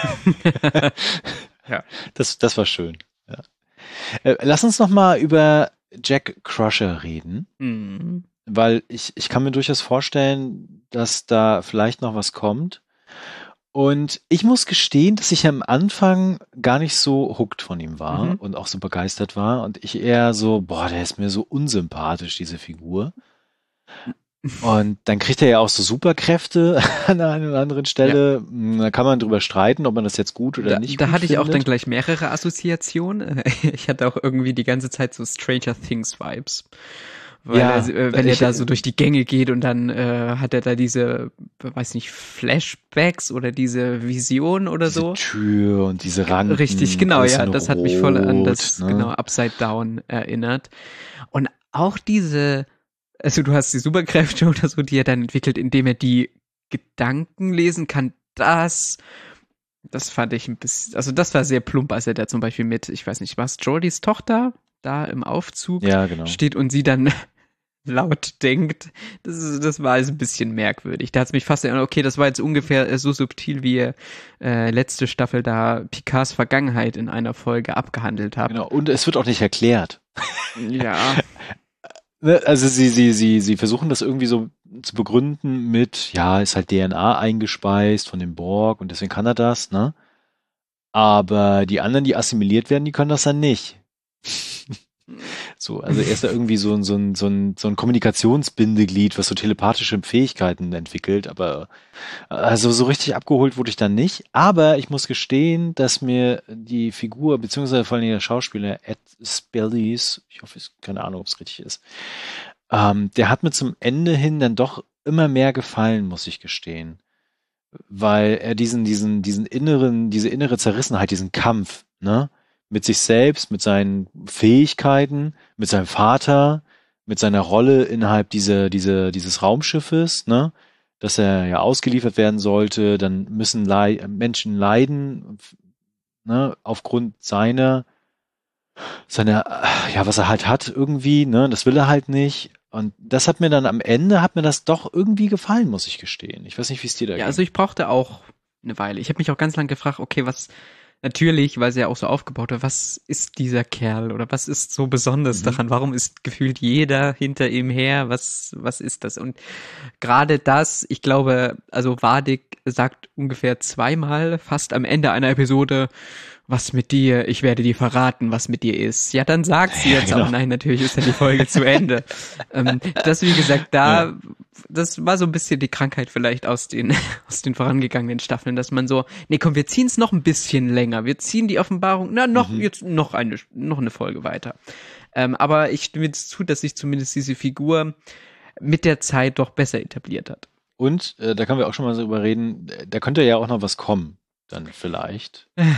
Ja. Das, das war schön. Ja. Äh, lass uns noch mal über Jack Crusher reden. Mhm. Weil ich, ich kann mir durchaus vorstellen, dass da vielleicht noch was kommt. Und ich muss gestehen, dass ich am Anfang gar nicht so hooked von ihm war mhm. und auch so begeistert war. Und ich eher so, boah, der ist mir so unsympathisch, diese Figur. Und dann kriegt er ja auch so Superkräfte an der einen oder anderen Stelle. Ja. Da kann man drüber streiten, ob man das jetzt gut oder da, nicht da gut hatte ich findet. auch dann gleich mehrere Assoziationen. Ich hatte auch irgendwie die ganze Zeit so Stranger Things Vibes. Weil ja, er, äh, wenn ich, er da so durch die Gänge geht und dann äh, hat er da diese, weiß nicht, Flashbacks oder diese Vision oder diese so. Tür und diese Ranken. Richtig, genau, ja, das hat mich voll an das, ne? genau, Upside Down erinnert. Und auch diese, also du hast die Superkräfte oder so, die er dann entwickelt, indem er die Gedanken lesen kann, das, das fand ich ein bisschen, also das war sehr plump, als er da zum Beispiel mit, ich weiß nicht, was, Jordys Tochter da im Aufzug ja, genau. steht und sie dann laut denkt, das, ist, das war also ein bisschen merkwürdig. Da hat es mich fast erinnert, okay, das war jetzt ungefähr so subtil, wie ihr äh, letzte Staffel da Picards Vergangenheit in einer Folge abgehandelt habt. Genau, und es wird auch nicht erklärt. Ja. Also sie, sie, sie, sie versuchen das irgendwie so zu begründen mit, ja, ist halt D N A eingespeist von dem Borg und deswegen kann er das, ne? Aber die anderen, die assimiliert werden, die können das dann nicht. So, also er ist da irgendwie so ein, so ein, so ein, so ein Kommunikationsbindeglied, was so telepathische Fähigkeiten entwickelt, aber also so richtig abgeholt wurde ich dann nicht. Aber ich muss gestehen, dass mir die Figur, beziehungsweise vor allem der Schauspieler Ed Spellies, ich hoffe, ich keine Ahnung, ob es richtig ist, ähm, der hat mir zum Ende hin dann doch immer mehr gefallen, muss ich gestehen. Weil er diesen, diesen, diesen inneren, diese innere Zerrissenheit, diesen Kampf, ne? Mit sich selbst, mit seinen Fähigkeiten, mit seinem Vater, mit seiner Rolle innerhalb dieser, dieser, dieses Raumschiffes, ne, dass er ja ausgeliefert werden sollte, dann müssen Lei- Menschen leiden, ne, aufgrund seiner, seiner, ja, was er halt hat irgendwie, ne, das will er halt nicht. Und das hat mir dann am Ende, hat mir das doch irgendwie gefallen, muss ich gestehen. Ich weiß nicht, wie es dir da geht. Ja, also ich brauchte auch eine Weile. Ich habe mich auch ganz lange gefragt, okay, was natürlich, weil sie ja auch so aufgebaut hat, was ist dieser Kerl oder was ist so besonders mhm. daran? Warum ist gefühlt jeder hinter ihm her? Was, was ist das? Und gerade das, ich glaube, also Vadik sagt ungefähr zweimal, fast am Ende einer Episode, was mit dir, ich werde dir verraten, was mit dir ist. Ja, dann sagt sie Ja, jetzt genau. auch, nein, natürlich ist ja die Folge zu Ende. Ähm, das, wie gesagt, da, Ja. das war so ein bisschen die Krankheit vielleicht aus den, aus den vorangegangenen Staffeln, dass man so, nee, komm, wir ziehen es noch ein bisschen länger. Wir ziehen die Offenbarung, na, noch, Mhm. jetzt noch eine, noch eine Folge weiter. Ähm, aber ich stimme jetzt zu, dass sich zumindest diese Figur mit der Zeit doch besser etabliert hat. Und äh, da können wir auch schon mal so drüber reden, äh, da könnte ja auch noch was kommen, dann vielleicht. ähm,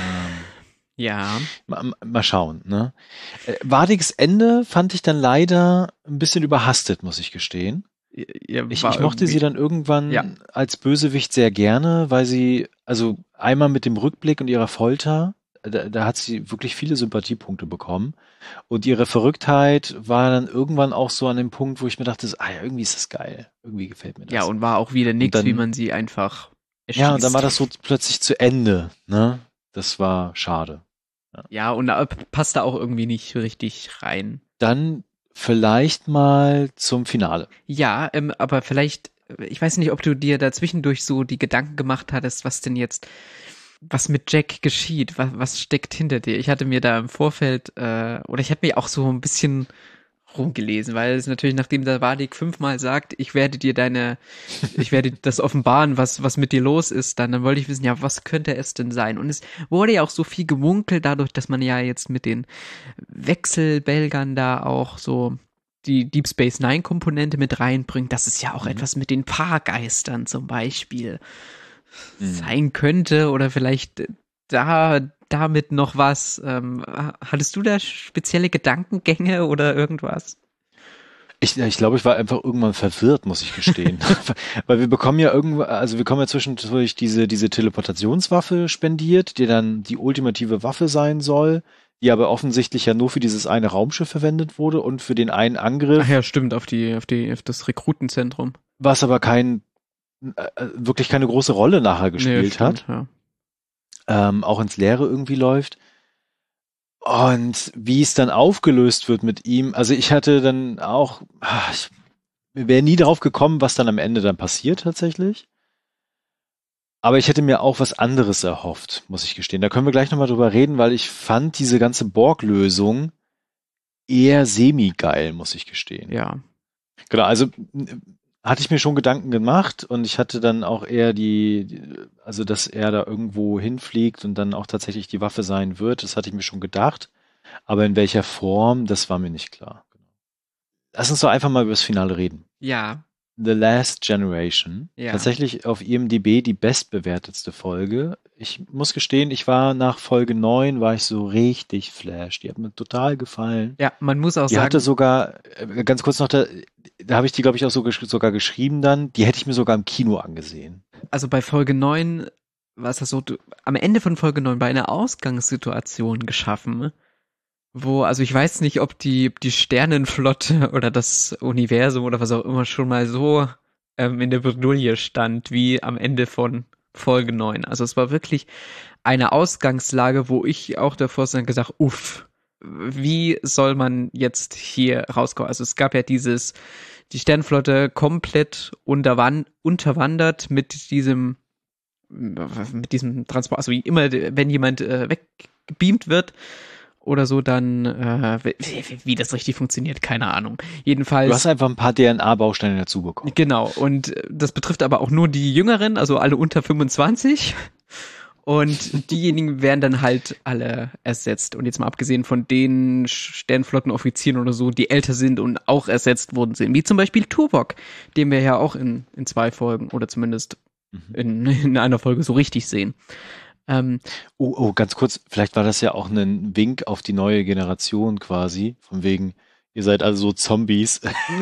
Ja. mal, mal schauen, ne? Äh, Wardigs Ende fand ich dann leider ein bisschen überhastet, muss ich gestehen. Ja, Ich, war ich mochte sie irgendwie- dann irgendwann Ja. als Bösewicht sehr gerne, weil sie, also einmal mit dem Rückblick und ihrer Folter, da, da hat sie wirklich viele Sympathiepunkte bekommen. Und ihre Verrücktheit war dann irgendwann auch so an dem Punkt, wo ich mir dachte, ah ja, irgendwie ist das geil. Irgendwie gefällt mir das. Ja, und war auch wieder nichts, dann- wie man sie einfach erschießt. Ja, und dann war das so plötzlich zu Ende, ne? Das war schade. Ja, und da passt da auch irgendwie nicht richtig rein. Dann vielleicht mal zum Finale. Ja, ähm, aber vielleicht, ich weiß nicht, ob du dir da zwischendurch so die Gedanken gemacht hattest, was denn jetzt, was mit Jack geschieht, was, was steckt hinter dir. Ich hatte mir da im Vorfeld, äh, oder ich hatte mir auch so ein bisschen rumgelesen, weil es natürlich, nachdem der Wardig fünfmal sagt, ich werde dir deine, ich werde das offenbaren, was, was mit dir los ist, dann, dann wollte ich wissen, ja, was könnte es denn sein? Und es wurde ja auch so viel gemunkelt, dadurch, dass man ja jetzt mit den Wechselbelgern da auch so die Deep Space Nine Komponente mit reinbringt, dass es ja auch Mhm. etwas mit den Fahrgeistern zum Beispiel Mhm. sein könnte oder vielleicht da damit noch was. Ähm, hattest du da spezielle Gedankengänge oder irgendwas? Ich, ich glaube, ich war einfach irgendwann verwirrt, muss ich gestehen. Weil wir bekommen ja irgendwo, also wir kommen ja zwischendurch diese, diese Teleportationswaffe spendiert, die dann die ultimative Waffe sein soll, die aber offensichtlich ja nur für dieses eine Raumschiff verwendet wurde und für den einen Angriff, Ach ja, stimmt, auf die, auf die, auf das Rekrutenzentrum. was aber kein, äh, wirklich keine große Rolle nachher gespielt Nee, hat. stimmt, ja. ähm, auch ins Leere irgendwie läuft. Und wie es dann aufgelöst wird mit ihm, also ich hatte dann auch, ah, ich wäre nie drauf gekommen, was dann am Ende dann passiert tatsächlich. Aber ich hätte mir auch was anderes erhofft, muss ich gestehen. Da können wir gleich nochmal drüber reden, weil ich fand diese ganze Borg-Lösung eher semi-geil, muss ich gestehen. Ja. Genau, also hatte ich mir schon Gedanken gemacht und ich hatte dann auch eher die, die- also dass er da irgendwo hinfliegt und dann auch tatsächlich die Waffe sein wird, das hatte ich mir schon gedacht. Aber in welcher Form, das war mir nicht klar. Lass uns doch einfach mal über das Finale reden. Ja. The Last Generation. Ja. Tatsächlich auf I M D B die bestbewertetste Folge. Ich muss gestehen, ich war nach Folge neun, war ich so richtig flash. Die hat mir total gefallen. Ja, man muss auch Die sagen, hatte sogar, äh, ganz kurz noch, da, da habe ich die, glaube ich, auch so gesch sogar geschrieben dann, die hätte ich mir sogar im Kino angesehen. also bei Folge neun war es das so, du, am Ende von Folge neun war eine Ausgangssituation geschaffen, wo, also ich weiß nicht, ob die, die Sternenflotte oder das Universum oder was auch immer schon mal so ähm, in der Bredouille stand, wie am Ende von Folge neun. Also es war wirklich eine Ausgangslage, wo ich auch davor dann gesagt, uff, wie soll man jetzt hier rauskommen? Also es gab ja dieses, die Sternenflotte komplett unterwan unterwandert mit diesem, mit diesem Transport, also wie immer, wenn jemand äh, weggebeamt wird oder so, dann äh, wie, wie das richtig funktioniert, keine Ahnung. Jedenfalls. Du hast einfach ein paar D N A-Bausteine dazu bekommen. Genau, und das betrifft aber auch nur die Jüngeren, also alle unter fünfundzwanzig. Und diejenigen werden dann halt alle ersetzt. Und jetzt mal abgesehen von den Sternflottenoffizieren oder so, die älter sind und auch ersetzt worden sind. Wie zum Beispiel Tuvok, den wir ja auch in, in zwei Folgen oder zumindest Mhm. in, in einer Folge so richtig sehen. Ähm, Oh, oh, ganz kurz, vielleicht war das ja auch ein Wink auf die neue Generation quasi, von wegen, ihr seid also so Zombies.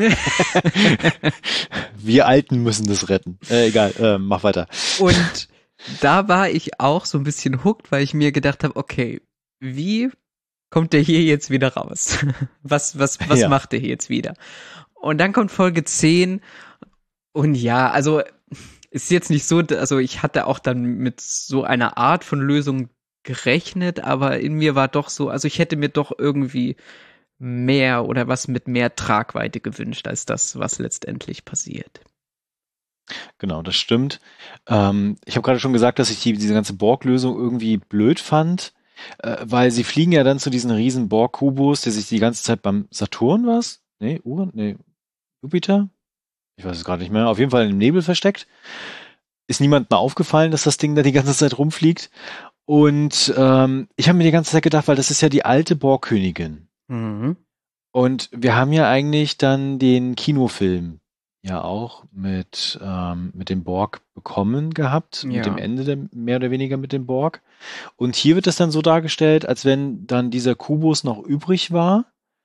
Wir Alten müssen das retten. Äh, egal, äh, mach weiter. Und da war ich auch so ein bisschen hooked, weil ich mir gedacht habe, okay, wie kommt der hier jetzt wieder raus? Was, was, was Ja. macht der hier jetzt wieder? Und dann kommt Folge zehn und ja, also ist jetzt nicht so, also ich hatte auch dann mit so einer Art von Lösung gerechnet, aber in mir war doch so, also ich hätte mir doch irgendwie mehr oder was mit mehr Tragweite gewünscht, als das, was letztendlich passiert. Genau, das stimmt. Ähm, ich habe gerade schon gesagt, dass ich die, diese ganze Borg-Lösung irgendwie blöd fand. Äh, weil sie fliegen ja dann zu diesen riesen Borg-Kubus, der sich die ganze Zeit beim Saturn was? Nee, Uran? Nee, Jupiter? Ich weiß es gerade nicht mehr. Auf jeden Fall im Nebel versteckt. Ist niemandem aufgefallen, dass das Ding da die ganze Zeit rumfliegt. Und ähm, ich habe mir die ganze Zeit gedacht, weil das ist ja die alte Borg-Königin. Mhm. Und wir haben ja eigentlich dann den Kinofilm ja auch mit, ähm, mit dem Borg bekommen gehabt, Ja. mit dem Ende der, mehr oder weniger mit dem Borg. Und hier wird es dann so dargestellt, als wenn dann dieser Kubus noch übrig war.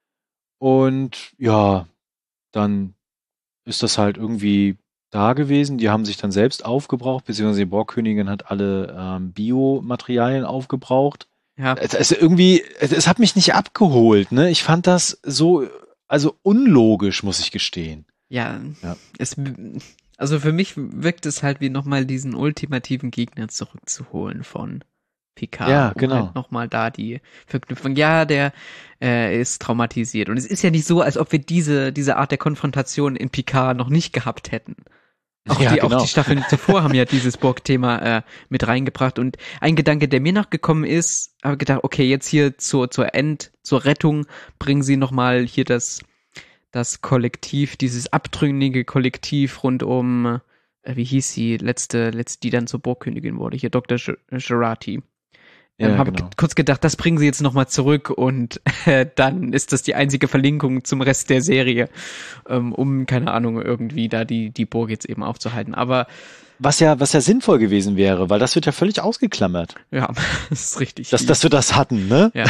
Und ja, dann ist das halt irgendwie da gewesen. Die haben sich dann selbst aufgebraucht, beziehungsweise die Borgkönigin hat alle ähm, Biomaterialien aufgebraucht. Ja. Es, es irgendwie, es, es hat mich nicht abgeholt, ne? Ich fand das so, also unlogisch, muss ich gestehen. Ja, Ja. Es, also für mich wirkt es halt wie nochmal diesen ultimativen Gegner zurückzuholen von Picard. Ja, um genau. halt nochmal da die Verknüpfung. Ja, der äh, ist traumatisiert. Und es ist ja nicht so, als ob wir diese, diese Art der Konfrontation in Picard noch nicht gehabt hätten. Auch, Ja, die, genau. auch die Staffeln zuvor haben ja dieses Borg-Thema äh, mit reingebracht. Und ein Gedanke, der mir nachgekommen ist, habe gedacht, okay, jetzt hier zur, zur End, zur Rettung bringen sie nochmal hier das das Kollektiv, dieses abtrünnige Kollektiv rund um, äh, wie hieß sie, letzte, letzte, die dann zur Borgkönigin wurde, hier Doktor Jurati. Ja, ähm, habe genau. kurz gedacht, das bringen sie jetzt nochmal zurück und äh, dann ist das die einzige Verlinkung zum Rest der Serie, ähm, um, keine Ahnung, irgendwie da die, die Burg jetzt eben aufzuhalten. Aber Was ja, was ja sinnvoll gewesen wäre, weil das wird ja völlig ausgeklammert, ja, das ist richtig. dass, dass wir das hatten, ne? Ja.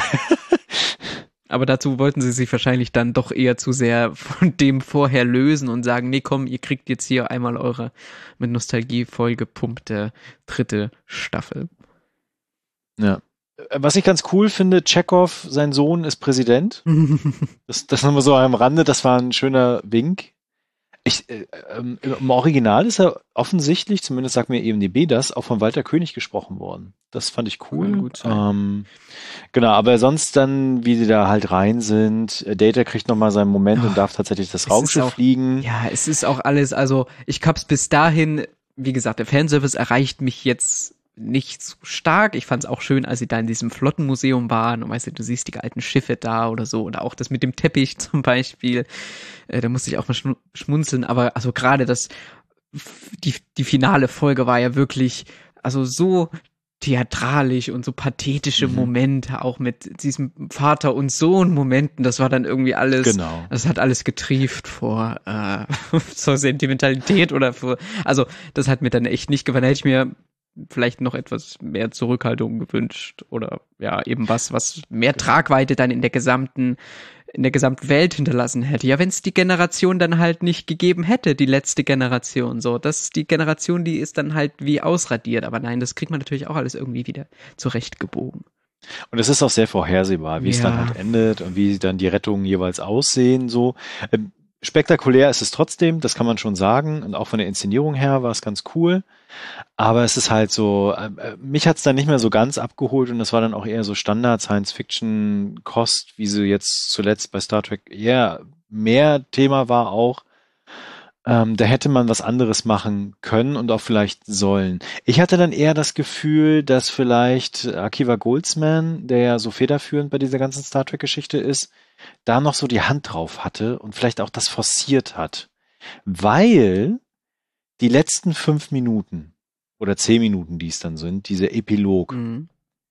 Aber dazu wollten sie sich wahrscheinlich dann doch eher zu sehr von dem vorher lösen und sagen, nee, komm, ihr kriegt jetzt hier einmal eure mit Nostalgie vollgepumpte dritte Staffel. Ja. Was ich ganz cool finde, Chekhov, sein Sohn, ist Präsident. Das, das haben wir so am Rande, das war ein schöner Wink. Ich, äh, ähm, im Original ist er offensichtlich, zumindest sagt mir E M D B das, auch von Walter König gesprochen worden. Das fand ich cool. Kann gut sein. Ähm, genau, aber sonst dann, wie die da halt rein sind, äh, Data kriegt nochmal seinen Moment Oh, und darf tatsächlich das es Raumschiff ist auch- fliegen. Ja, es ist auch alles, also ich hab's bis dahin, wie gesagt, der Fanservice erreicht mich jetzt nicht so stark. Ich fand's auch schön, als sie da in diesem Flottenmuseum waren und weißt du, du siehst die alten Schiffe da oder so oder auch das mit dem Teppich zum Beispiel. Äh, da musste ich auch mal schmu- schmunzeln, aber also gerade das, die, die finale Folge war ja wirklich, also so theatralisch und so pathetische Mhm. Momente, auch mit diesem Vater- und Sohn-Momenten, das war dann irgendwie alles, Genau. das hat alles getrieft vor äh, zur Sentimentalität oder vor, also das hat mir dann echt nicht gefallen, da hätte ich mir vielleicht noch etwas mehr Zurückhaltung gewünscht oder ja, eben was, was mehr Tragweite dann in der gesamten in der gesamten Welt hinterlassen hätte. Ja, wenn es die Generation dann halt nicht gegeben hätte, die letzte Generation, so, das die Generation, die ist dann halt wie ausradiert, aber nein, das kriegt man natürlich auch alles irgendwie wieder zurechtgebogen. Und es ist auch sehr vorhersehbar, wie es Ja. dann halt endet und wie dann die Rettungen jeweils aussehen, so. Ähm, spektakulär ist es trotzdem, das kann man schon sagen. Und auch von der Inszenierung her war es ganz cool. Aber es ist halt so, äh, mich hat es dann nicht mehr so ganz abgeholt und das war dann auch eher so Standard-Science-Fiction-Kost, wie sie jetzt zuletzt bei Star Trek eher mehr Thema war auch. Ähm, da hätte man was anderes machen können und auch vielleicht sollen. Ich hatte dann eher das Gefühl, dass vielleicht Akiva Goldsman, der ja so federführend bei dieser ganzen Star Trek-Geschichte ist, da noch so die Hand drauf hatte und vielleicht auch das forciert hat. Weil die letzten fünf Minuten oder zehn Minuten, die es dann sind, dieser Epilog, Mhm.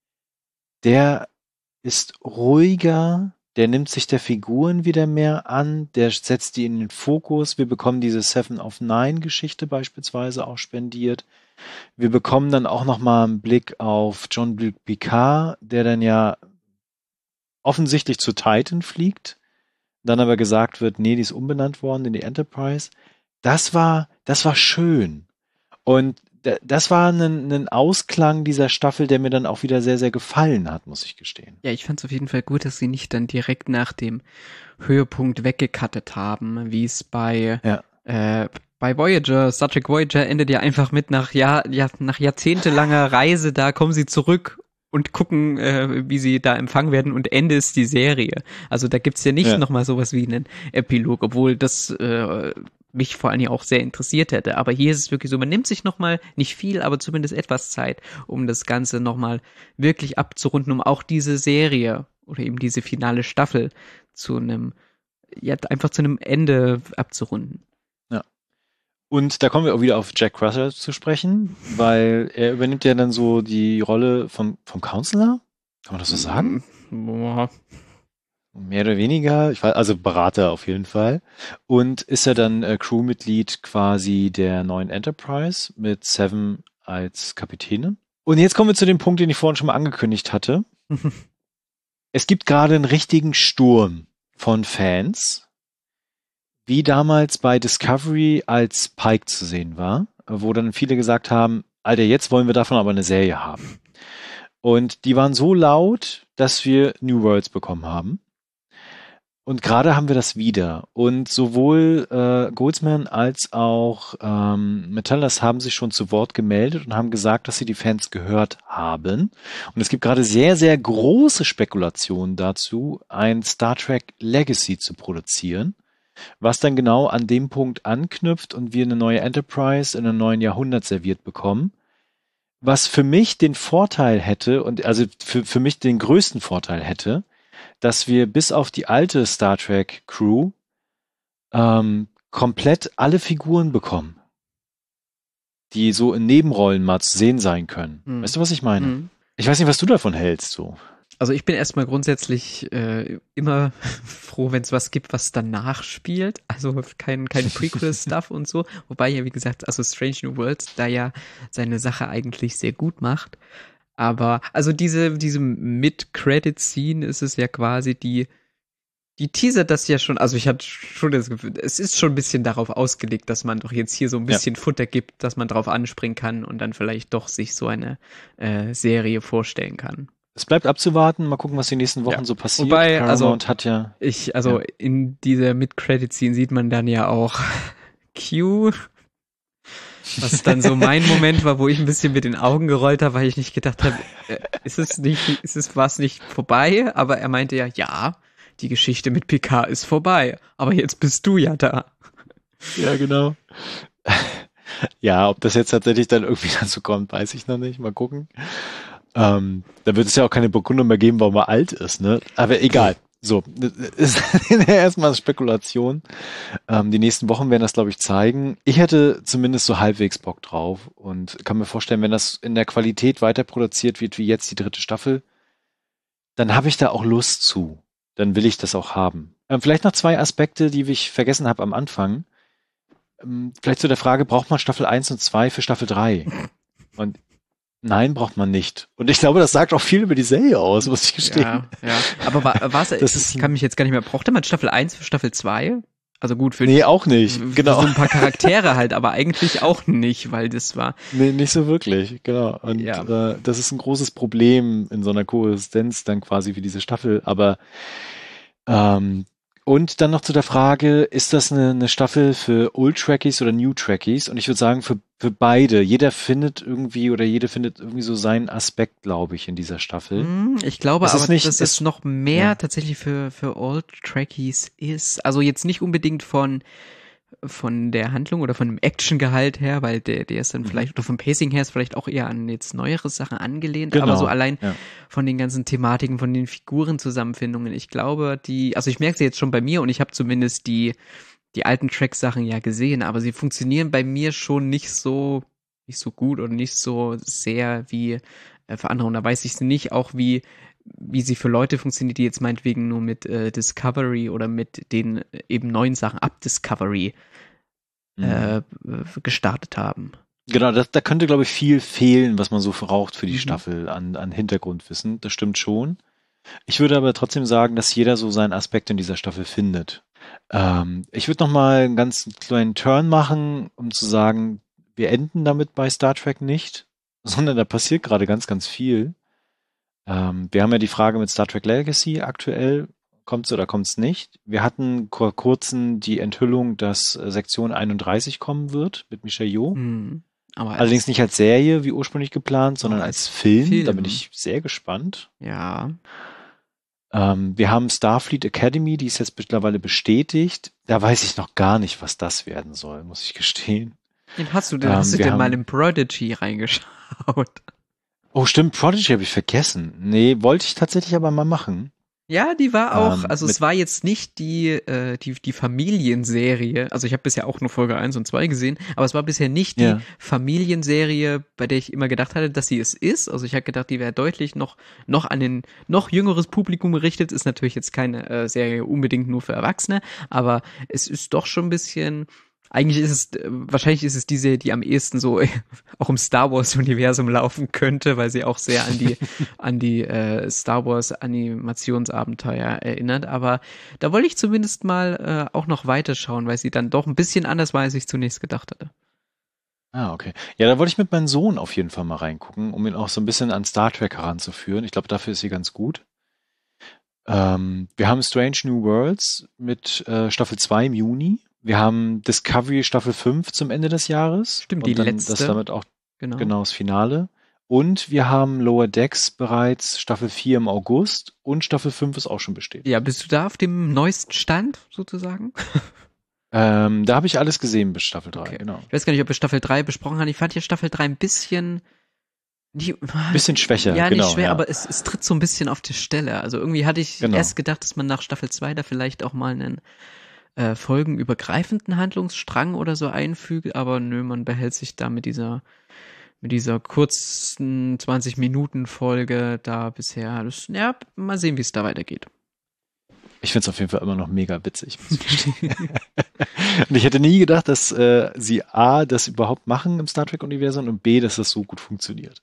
der ist ruhiger, der nimmt sich der Figuren wieder mehr an, der setzt die in den Fokus. Wir bekommen diese Seven of Nine Geschichte beispielsweise auch spendiert. Wir bekommen dann auch nochmal einen Blick auf Jean-Luc Picard, der dann ja offensichtlich zu Titan fliegt, dann aber gesagt wird, nee, die ist umbenannt worden in die Enterprise. Das war, das war schön. Und d- das war ein, ein Ausklang dieser Staffel, der mir dann auch wieder sehr, sehr gefallen hat, muss ich gestehen. Ja, ich fand es auf jeden Fall gut, dass sie nicht dann direkt nach dem Höhepunkt weggekattet haben, wie es bei Ja. äh, bei Voyager, Star Trek Voyager endet ja einfach mit nach Jahr, ja, nach jahrzehntelanger Reise, da kommen sie zurück und gucken, äh, wie sie da empfangen werden und Ende ist die Serie. Also da gibt's ja nicht Ja. nochmal sowas wie einen Epilog, obwohl das äh, mich vor allen Dingen auch sehr interessiert hätte. Aber hier ist es wirklich so, man nimmt sich nochmal, nicht viel, aber zumindest etwas Zeit, um das Ganze nochmal wirklich abzurunden, um auch diese Serie oder eben diese finale Staffel zu einem, ja, einfach zu einem Ende abzurunden. Ja. Und da kommen wir auch wieder auf Jack Crusher zu sprechen, weil er übernimmt ja dann so die Rolle vom, vom Counselor? Kann man das so sagen? Boah. Mehr oder weniger, ich weiß, also Berater auf jeden Fall. Und ist er dann äh, Crewmitglied quasi der neuen Enterprise mit Seven als Kapitänin. Und jetzt kommen wir zu dem Punkt, den ich vorhin schon mal angekündigt hatte. Es gibt gerade einen richtigen Sturm von Fans, wie damals bei Discovery als Pike zu sehen war, wo dann viele gesagt haben, Alter, jetzt wollen wir davon aber eine Serie haben. Und die waren so laut, dass wir New Worlds bekommen haben. Und gerade haben wir das wieder. Und sowohl äh, Goldsman als auch ähm, Metellus haben sich schon zu Wort gemeldet und haben gesagt, dass sie die Fans gehört haben. Und es gibt gerade sehr, sehr große Spekulationen dazu, ein Star Trek Legacy zu produzieren, was dann genau an dem Punkt anknüpft und wir eine neue Enterprise in einem neuen Jahrhundert serviert bekommen. Was für mich den Vorteil hätte, und also für, für mich den größten Vorteil hätte, dass wir bis auf die alte Star Trek Crew ähm, komplett alle Figuren bekommen, die so in Nebenrollen mal zu sehen sein können. Hm. Weißt du, was ich meine? Hm. Ich weiß nicht, was du davon hältst, so. Also ich bin erstmal grundsätzlich äh, immer froh, wenn es was gibt, was danach spielt. Also kein, kein Prequel-Stuff und so. Wobei ja, wie gesagt, also Strange New Worlds da ja seine Sache eigentlich sehr gut macht. Aber, also diese, diese Mid-Credit-Scene ist es ja quasi, die, die teasert das ja schon, also ich hatte schon das Gefühl, es ist schon ein bisschen darauf ausgelegt, dass man doch jetzt hier so ein bisschen ja. Futter gibt, dass man drauf anspringen kann und dann vielleicht doch sich so eine äh, Serie vorstellen kann. Es bleibt abzuwarten, mal gucken, was die nächsten Wochen ja. so passiert. Wobei, also, hat ja, ich, also ja. in dieser Mid-Credit-Scene sieht man dann ja auch Q, was dann so mein Moment war, wo ich ein bisschen mit den Augen gerollt habe, weil ich nicht gedacht habe, äh, ist es nicht, ist es was nicht vorbei? Aber er meinte ja, ja, die Geschichte mit Picard ist vorbei, aber jetzt bist du ja da. Ja, genau. Ja, ob das jetzt tatsächlich dann irgendwie dazu kommt, weiß ich noch nicht. Mal gucken. Ähm, da wird es ja auch keine Begründung mehr geben, warum er alt ist, ne? Aber egal. So, das ist erstmal Spekulation. Ähm, die nächsten Wochen werden das, glaube ich, zeigen. Ich hätte zumindest so halbwegs Bock drauf und kann mir vorstellen, wenn das in der Qualität weiter produziert wird, wie jetzt die dritte Staffel, dann habe ich da auch Lust zu. Dann will ich das auch haben. Ähm, vielleicht noch zwei Aspekte, die ich vergessen habe am Anfang. Ähm, vielleicht zu der Frage, braucht man Staffel eins und zwei für Staffel drei? Und nein, braucht man nicht. Und ich glaube, das sagt auch viel über die Serie aus, muss ich gestehen. Ja, ja. Aber war, war's, das ich kann mich jetzt gar nicht mehr, brauchte man Staffel eins für Staffel zwei? Also gut, für, nee, auch nicht. Für genau. so ein paar Charaktere halt, aber eigentlich auch nicht, weil das war... Nee, nicht so wirklich, genau. Und ja. äh, das ist ein großes Problem in so einer Koexistenz dann quasi wie diese Staffel, aber ähm, und dann noch zu der Frage, ist das eine, eine Staffel für Old Trekkies oder New Trekkies? Und ich würde sagen, für, für beide. Jeder findet irgendwie oder jede findet irgendwie so seinen Aspekt, glaube ich, in dieser Staffel. Ich glaube es aber, ist nicht, dass es noch mehr ja. tatsächlich für, für Old Trekkies ist. Also jetzt nicht unbedingt von von der Handlung oder von dem Actiongehalt her, weil der, der ist dann vielleicht, oder vom Pacing her ist vielleicht auch eher an jetzt neuere Sachen angelehnt, genau. aber so allein ja. von den ganzen Thematiken, von den Figurenzusammenfindungen, ich glaube, die, also ich merke sie jetzt schon bei mir und ich habe zumindest die, die alten Track-Sachen ja gesehen, aber sie funktionieren bei mir schon nicht so, nicht so gut und nicht so sehr wie äh, für andere und da weiß ich nicht auch, wie wie sie für Leute funktioniert, die jetzt meinetwegen nur mit äh, Discovery oder mit den äh, eben neuen Sachen ab Discovery mhm. äh, gestartet haben. Genau, das, da könnte, glaube ich, viel fehlen, was man so braucht für die mhm. Staffel an, an Hintergrundwissen. Das stimmt schon. Ich würde aber trotzdem sagen, dass jeder so seinen Aspekt in dieser Staffel findet. Ähm, ich würde noch mal einen ganz kleinen Turn machen, um zu sagen, wir enden damit bei Star Trek nicht, sondern da passiert gerade ganz, ganz viel. Ähm, wir haben ja die Frage mit Star Trek Legacy aktuell, kommt's oder kommt's nicht? Wir hatten vor kurzem die Enthüllung, dass äh, Sektion einunddreißig kommen wird mit Michelle Yeoh. Mhm. Aber allerdings nicht als Serie, wie ursprünglich geplant, sondern als, als Film. Film. Da bin ich sehr gespannt. Ja. Ähm, wir haben Starfleet Academy, die ist jetzt mittlerweile bestätigt. Da weiß ich noch gar nicht, was das werden soll, muss ich gestehen. Den hast du denn, Ähm, hast du wir denn haben- mal im Prodigy reingeschaut? Oh, stimmt, Prodigy habe ich vergessen. Nee, wollte ich tatsächlich aber mal machen. Ja, die war auch, Ähm, also mit- es war jetzt nicht die, äh, die, die Familienserie, also ich habe bisher auch nur Folge eins und zwei gesehen, aber es war bisher nicht die Ja. Familienserie, bei der ich immer gedacht hatte, dass sie es ist. Also ich hatte gedacht, die wäre deutlich noch, noch an ein noch jüngeres Publikum gerichtet. Ist natürlich jetzt keine äh, Serie unbedingt nur für Erwachsene, aber es ist doch schon ein bisschen. Eigentlich ist es, äh, wahrscheinlich ist es die Serie, die am ehesten so auch im Star Wars Universum laufen könnte, weil sie auch sehr an die, an die äh, Star Wars Animationsabenteuer erinnert. Aber da wollte ich zumindest mal äh, auch noch weiterschauen, weil sie dann doch ein bisschen anders war, als ich zunächst gedacht hatte. Ah, okay. Ja, da wollte ich mit meinem Sohn auf jeden Fall mal reingucken, um ihn auch so ein bisschen an Star Trek heranzuführen. Ich glaube, dafür ist sie ganz gut. Ähm, wir haben Strange New Worlds mit äh, Staffel zwei im Juni. Wir haben Discovery Staffel fünf zum Ende des Jahres. Stimmt, und die dann letzte. Das damit auch Genau. genau das Finale. Und wir haben Lower Decks bereits Staffel vier im August und Staffel fünf ist auch schon bestätigt. Ja, bist du da auf dem neuesten Stand sozusagen? Ähm, da habe ich alles gesehen bis Staffel drei, Okay. genau. Ich weiß gar nicht, ob wir Staffel drei besprochen haben. Ich fand hier Staffel drei ein bisschen die, Bisschen schwächer, ja, genau. nicht schwer, ja. aber es, es tritt so ein bisschen auf die Stelle. Also irgendwie hatte ich Genau. erst gedacht, dass man nach Staffel zwei da vielleicht auch mal einen äh, folgenübergreifenden Handlungsstrang oder so einfügt, aber nö, man behält sich da mit dieser mit dieser kurzen zwanzig Minuten Folge da bisher. Das, ja, mal sehen, wie es da weitergeht. Ich finde es auf jeden Fall immer noch mega witzig. muss ich gestehen. Und ich hätte nie gedacht, dass äh, sie A, das überhaupt machen im Star Trek-Universum und B, dass das so gut funktioniert.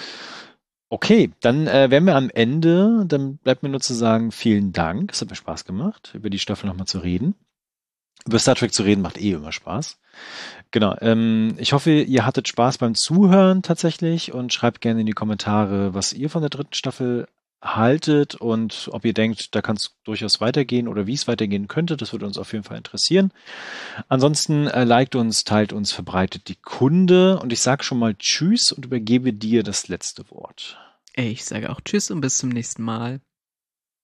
Okay, dann äh, wären wir am Ende. Dann bleibt mir nur zu sagen, vielen Dank. Es hat mir Spaß gemacht, über die Staffel nochmal zu reden. Über Star Trek zu reden macht eh immer Spaß. Genau, ähm, ich hoffe, ihr hattet Spaß beim Zuhören tatsächlich und schreibt gerne in die Kommentare, was ihr von der dritten Staffel haltet und ob ihr denkt, da kann es durchaus weitergehen oder wie es weitergehen könnte. Das würde uns auf jeden Fall interessieren. Ansonsten äh, liked uns, teilt uns, verbreitet die Kunde und ich sage schon mal Tschüss und übergebe dir das letzte Wort. Ich sage auch Tschüss und bis zum nächsten Mal.